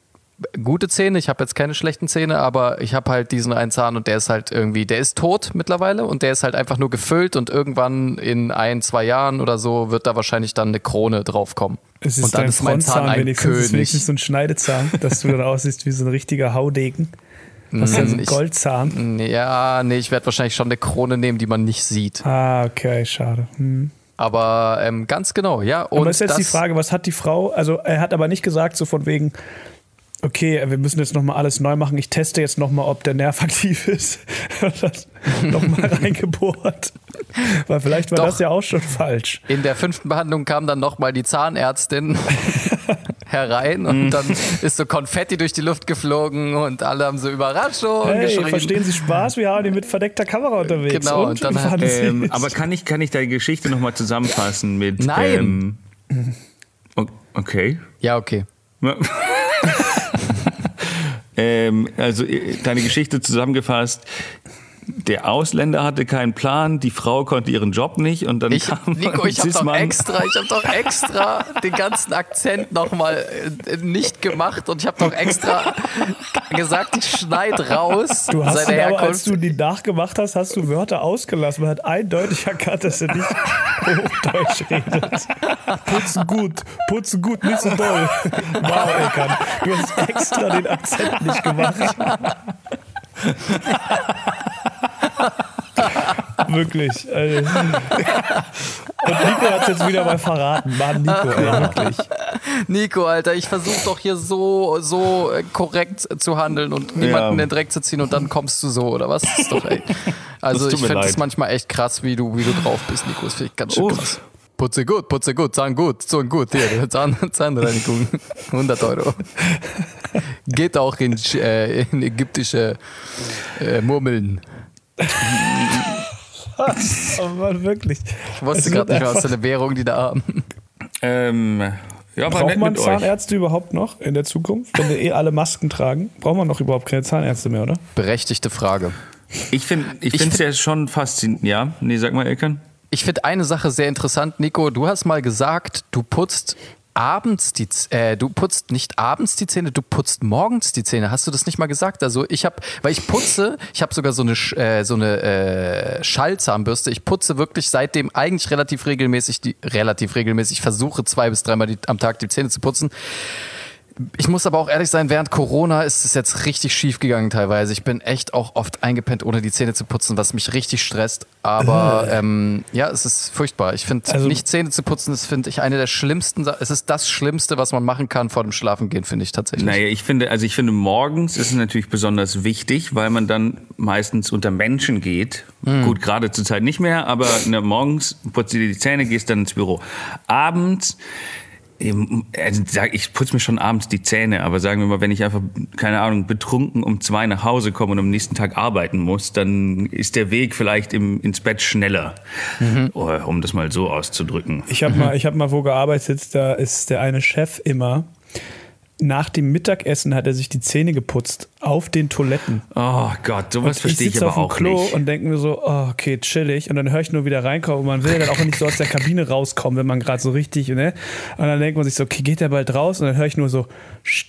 gute Zähne. Ich habe jetzt keine schlechten Zähne, aber ich habe halt diesen einen Zahn und der ist halt irgendwie, der ist tot mittlerweile und der ist halt einfach nur gefüllt und irgendwann in ein, zwei Jahren oder so wird da wahrscheinlich dann eine Krone draufkommen. Es ist und dann dein ist mein Zahn ein wenigstens, König. Es ist wenigstens so ein Schneidezahn, dass du dann aussiehst wie so ein richtiger Haudegen. Was ist ja so ein Goldzahn? Ja, nee, ich werde wahrscheinlich schon eine Krone nehmen, die man nicht sieht. Ah, okay, schade. Hm. Aber ähm, ganz genau, ja. Und aber ist jetzt das, die Frage, was hat die Frau, also er hat aber nicht gesagt so von wegen, okay, wir müssen jetzt nochmal alles neu machen, ich teste jetzt nochmal, ob der Nerv aktiv ist. Nochmal reingebohrt. Weil vielleicht war Doch, das ja auch schon falsch. In der fünften Behandlung kam dann nochmal die Zahnärztin herein und dann ist so Konfetti durch die Luft geflogen und alle haben so Überraschung hey, geschrien. Verstehen Sie Spaß? Wir haben die mit verdeckter Kamera unterwegs. Genau. Und, und dann ähm, aber kann ich, kann ich deine Geschichte nochmal zusammenfassen mit... Nein. Ähm, okay. Ja, okay. ähm, also deine Geschichte zusammengefasst... Der Ausländer hatte keinen Plan, die Frau konnte ihren Job nicht und dann ich, kam Nico, ich habe doch extra, ich habe doch extra den ganzen Akzent nochmal nicht gemacht und ich habe doch extra gesagt, ich schneide raus. Du hast seine aber, als du die nachgemacht hast, hast du Wörter ausgelassen. Man hat eindeutig erkannt, dass er nicht Hochdeutsch redet. Putzen gut, putzen gut, nicht so doll. Wow, Ilkan, du hast extra den Akzent nicht gemacht. Wirklich. Also. Und Nico hat es jetzt wieder mal verraten. Mann, Nico, ey, wirklich. Nico, Alter, ich versuche doch hier so, so korrekt zu handeln und niemanden ja. in den Dreck zu ziehen und dann kommst du so, oder was? Das ist doch, ey. Also ich finde es manchmal echt krass, wie du, wie du drauf bist, Nico. Das finde ich ganz schön Uff. krass. Putze gut, putze gut, Zahn gut, Zahn gut, hier, Zahn, Zahnreinigung, hundert Euro. Geht auch in, äh, in ägyptische äh, Murmeln. Oh Mann, wirklich. Ich wusste gerade nicht mehr, was für eine Währung die da haben. Ähm, ja, Braucht man Zahnärzte euch. überhaupt noch in der Zukunft, wenn wir eh alle Masken tragen? Braucht man noch überhaupt keine Zahnärzte mehr, oder? Berechtigte Frage. Ich finde es ich ich find, ja schon faszinierend. Ja, nee, sag mal, Ilkan. Ich finde eine Sache sehr interessant, Nico. Du hast mal gesagt, du putzt abends die äh, du putzt nicht abends die Zähne, du putzt morgens die Zähne. Hast du das nicht mal gesagt? Also ich habe, weil ich putze, ich habe sogar so eine äh, so eine äh, Schallzahnbürste. Ich putze wirklich seitdem eigentlich relativ regelmäßig, die relativ regelmäßig versuche zwei bis dreimal die, am Tag die Zähne zu putzen. Ich muss aber auch ehrlich sein, während Corona ist es jetzt richtig schief gegangen teilweise. Ich bin echt auch oft eingepennt, ohne die Zähne zu putzen, was mich richtig stresst. Aber äh. ähm, ja, es ist furchtbar. Ich finde, also, nicht Zähne zu putzen, das finde ich eine der schlimmsten Sachen. Es ist das Schlimmste, was man machen kann vor dem Schlafengehen, finde ich tatsächlich. Naja, ich finde, also ich finde, morgens ist es natürlich besonders wichtig, weil man dann meistens unter Menschen geht. Mhm. Gut, gerade zur Zeit nicht mehr, aber ne, morgens putzt du dir die Zähne, gehst dann ins Büro. Abends... Also ich putze mir schon abends die Zähne, aber sagen wir mal, wenn ich einfach, keine Ahnung, betrunken um zwei nach Hause komme und am nächsten Tag arbeiten muss, dann ist der Weg vielleicht im, ins Bett schneller, mhm. um das mal so auszudrücken. Ich habe mhm. mal, ich hab mal wo gearbeitet, da ist der eine Chef immer, nach dem Mittagessen hat er sich die Zähne geputzt, auf den Toiletten. Oh Gott, sowas verstehe ich, ich aber auch Klo nicht. Und denke mir so, oh, okay, chillig. Und dann höre ich nur wieder reinkommen und man will dann auch nicht so aus der Kabine rauskommen, wenn man gerade so richtig, ne? Und dann denkt man sich so, okay, geht der bald raus? Und dann höre ich nur so, ich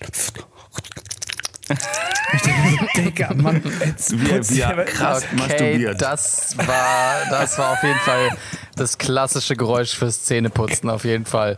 denke mir so, Digga, Mann, jetzt putzt ja, krass okay, masturbiert. Das war, das war auf jeden Fall das klassische Geräusch fürs Zähneputzen, auf jeden Fall.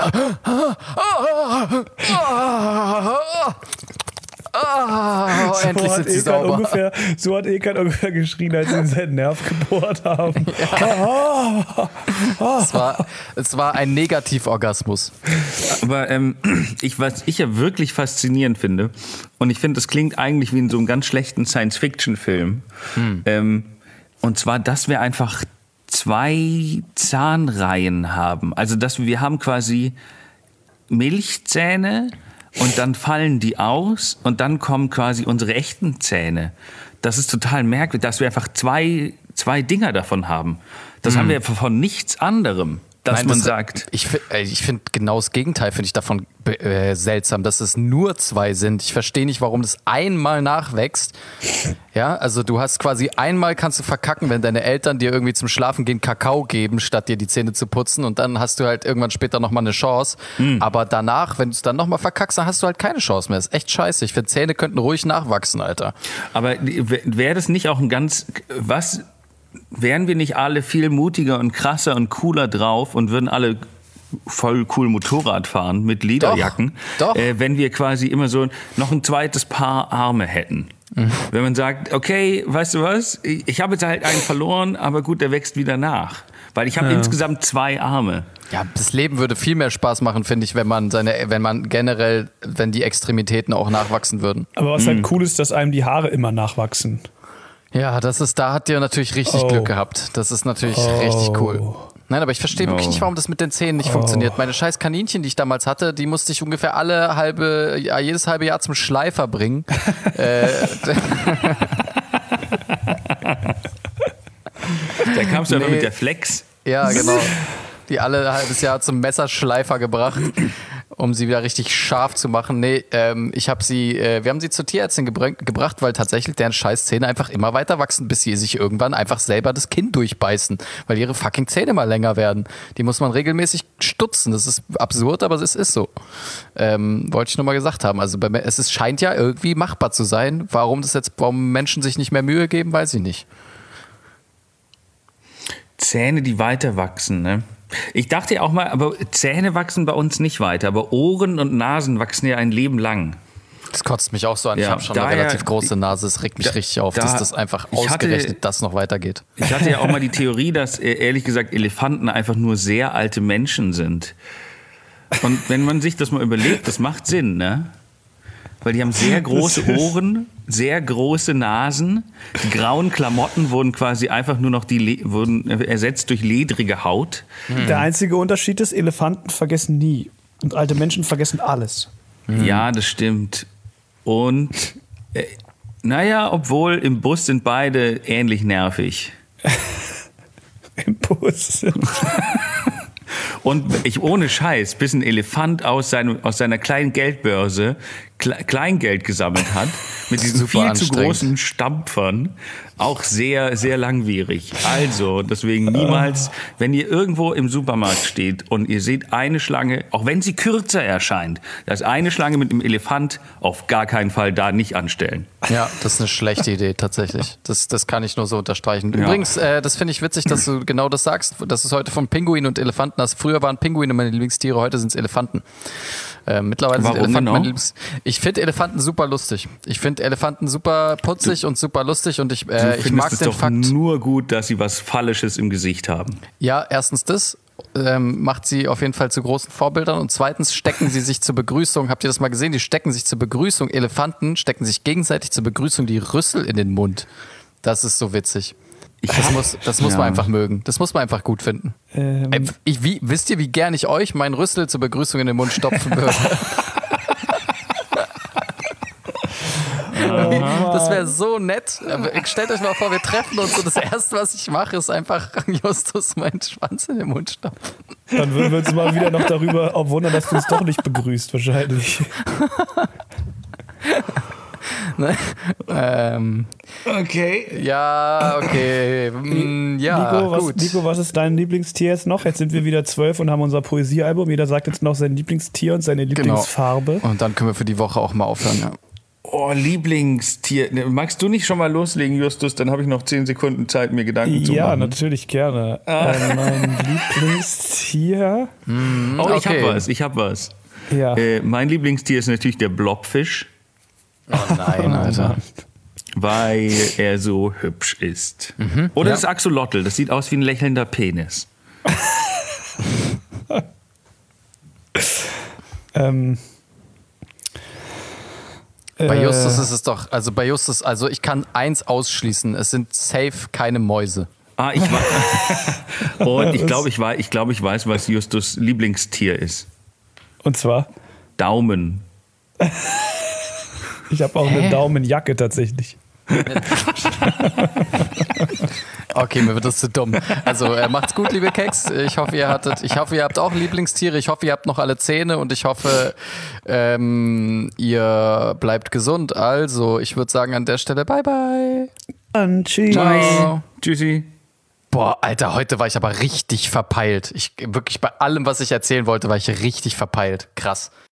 Oh, so endlich sind sie sauber. Ungefähr, so hat Ekan ungefähr geschrien, als sie in seinen Nerv gebohrt haben. Ja. es, war, es war ein Negativorgasmus. Aber ähm, ich, was ich ja wirklich faszinierend finde, und ich finde, das klingt eigentlich wie in so einem ganz schlechten Science-Fiction-Film, hm. ähm, und zwar, dass wir einfach zwei Zahnreihen haben. Also, dass wir, wir haben quasi Milchzähne, und dann fallen die aus und dann kommen quasi unsere echten Zähne. Das ist total merkwürdig, dass wir einfach zwei, zwei Dinger davon haben. Das mhm. haben wir von nichts anderem, dass Nein, man das, sagt. Ich, ich finde genau das Gegenteil finde ich davon äh, seltsam, dass es nur zwei sind. Ich verstehe nicht, warum das einmal nachwächst. Ja, also du hast quasi einmal kannst du verkacken, wenn deine Eltern dir irgendwie zum Schlafen gehen Kakao geben, statt dir die Zähne zu putzen, und dann hast du halt irgendwann später nochmal eine Chance. Mhm. Aber danach, wenn du es dann nochmal verkackst, dann hast du halt keine Chance mehr. Das ist echt scheiße. Ich finde, Zähne könnten ruhig nachwachsen, Alter. Aber wäre das nicht auch ein ganz, was, wären wir nicht alle viel mutiger und krasser und cooler drauf und würden alle voll cool Motorrad fahren mit Lederjacken, doch, doch. Äh, wenn wir quasi immer so noch ein zweites Paar Arme hätten. Mhm. Wenn man sagt, okay, weißt du was, ich, ich habe jetzt halt einen verloren, aber gut, der wächst wieder nach. Weil ich habe ja. insgesamt zwei Arme. Ja, das Leben würde viel mehr Spaß machen, finde ich, wenn man seine, wenn man generell, wenn die Extremitäten auch nachwachsen würden. Aber was mhm. halt cool ist, dass einem die Haare immer nachwachsen. Ja, das ist, da hat ihr natürlich richtig oh. Glück gehabt. Das ist natürlich oh. richtig cool. Nein, aber ich verstehe wirklich oh. nicht, warum das mit den Zähnen nicht oh. funktioniert. Meine scheiß Kaninchen, die ich damals hatte, die musste ich ungefähr alle halbe, ja, jedes halbe Jahr zum Schleifer bringen. äh, da kamst du nee. aber mit der Flex. Ja, genau. Die alle ein halbes Jahr zum Messerschleifer gebracht, um sie wieder richtig scharf zu machen. Nee, ähm, ich habe sie, äh, wir haben sie zur Tierärztin gebr- gebracht, weil tatsächlich deren scheiß Zähne einfach immer weiter wachsen, bis sie sich irgendwann einfach selber das Kinn durchbeißen, weil ihre fucking Zähne mal länger werden. Die muss man regelmäßig stutzen. Das ist absurd, aber es ist so. Ähm, wollte ich nur mal gesagt haben. Also bei, es ist, scheint ja irgendwie machbar zu sein. Warum das jetzt, warum Menschen sich nicht mehr Mühe geben, weiß ich nicht. Zähne, die weiter wachsen, ne? Ich dachte ja auch mal, aber Zähne wachsen bei uns nicht weiter, aber Ohren und Nasen wachsen ja ein Leben lang. Das kotzt mich auch so an. Ja, ich habe schon eine relativ ja, große Nase. Es regt mich da, richtig auf, da, dass das einfach ausgerechnet hatte, das noch weitergeht. Ich hatte ja auch mal die Theorie, dass ehrlich gesagt Elefanten einfach nur sehr alte Menschen sind. Und wenn man sich das mal überlegt, das macht Sinn, ne? Weil die haben sehr große Ohren, sehr große Nasen. Die grauen Klamotten wurden quasi einfach nur noch die wurden ersetzt durch ledrige Haut. Der einzige Unterschied ist, Elefanten vergessen nie. Und alte Menschen vergessen alles. Ja, das stimmt. Und äh, naja, obwohl im Bus sind beide ähnlich nervig. Im Bus. Und ich ohne Scheiß, bis ein Elefant aus, seinem, aus seiner kleinen Geldbörse Kle- Kleingeld gesammelt hat, mit diesen Super viel zu großen Stampfern, auch sehr, sehr langwierig. Also, deswegen niemals, wenn ihr irgendwo im Supermarkt steht und ihr seht eine Schlange, auch wenn sie kürzer erscheint, da ist eine Schlange mit einem Elefant, auf gar keinen Fall da nicht anstellen. Ja, das ist eine schlechte Idee, tatsächlich. Das, das kann ich nur so unterstreichen. Übrigens, äh, das finde ich witzig, dass du genau das sagst, dass es heute von Pinguinen und Elefanten hast. Früher waren Pinguine meine Lieblingstiere, heute sind es Elefanten. Äh, mittlerweile Warum sind Elefanten genau? meine Lieblings- Ich finde Elefanten super lustig. Ich finde Elefanten super putzig du, und super lustig und ich, äh, ich mag es den doch Fakt. Nur gut, dass sie was Phallisches im Gesicht haben. Ja, erstens das. Ähm, macht sie auf jeden Fall zu großen Vorbildern und zweitens stecken sie sich zur Begrüßung, habt ihr das mal gesehen, die stecken sich zur Begrüßung, Elefanten stecken sich gegenseitig zur Begrüßung die Rüssel in den Mund. Das ist so witzig. Das muss, das muss ja. man einfach mögen. Das muss man einfach gut finden. Ähm. Ey, ich, wie, wisst ihr, wie gern ich euch meinen Rüssel zur Begrüßung in den Mund stopfen würde? Das wäre so nett. Stellt euch mal vor, wir treffen uns und das Erste, was ich mache, ist einfach Justus meinen Schwanz in den Mund stopfen. Dann würden wir uns mal wieder noch darüber auch wundern, dass du uns doch nicht begrüßt, wahrscheinlich. Ne? Ähm, okay. Ja, okay. Mm, ja, Nico, was, gut. Nico, was ist dein Lieblingstier jetzt noch? Jetzt sind wir wieder zwölf und haben unser Poesiealbum. Jeder sagt jetzt noch sein Lieblingstier und seine Lieblingsfarbe. Genau. Und dann können wir für die Woche auch mal aufhören, ja. Oh, Lieblingstier. Magst du nicht schon mal loslegen, Justus? Dann habe ich noch zehn Sekunden Zeit, mir Gedanken zu machen. Ja, natürlich, gerne. Ah. Äh, mein Lieblingstier. Mm, oh, ich okay. habe was, ich habe was. Ja. Äh, mein Lieblingstier ist natürlich der Blobfisch. Oh nein, Alter. Weil er so hübsch ist. Mhm, Oder ja. das Axolotl, das sieht aus wie ein lächelnder Penis. ähm... Bei Justus ist es doch, also bei Justus, also ich kann eins ausschließen, es sind safe keine Mäuse. Ah, ich weiß. Und ich glaube, ich, weiß, ich, glaub, ich weiß, was Justus' Lieblingstier ist. Und zwar? Daumen. Ich habe auch Hä? eine Daumenjacke tatsächlich. Okay, mir wird das zu dumm. Also äh, macht's gut, liebe Keks. Ich hoffe, ihr hattet, ich hoffe, ihr habt auch Lieblingstiere. Ich hoffe, ihr habt noch alle Zähne und ich hoffe, ähm, ihr bleibt gesund. Also, ich würde sagen an der Stelle bye bye. Und tschüss. Ciao. Tschüssi. Boah, Alter, heute war ich aber richtig verpeilt. Ich wirklich bei allem, was ich erzählen wollte, war ich richtig verpeilt. Krass.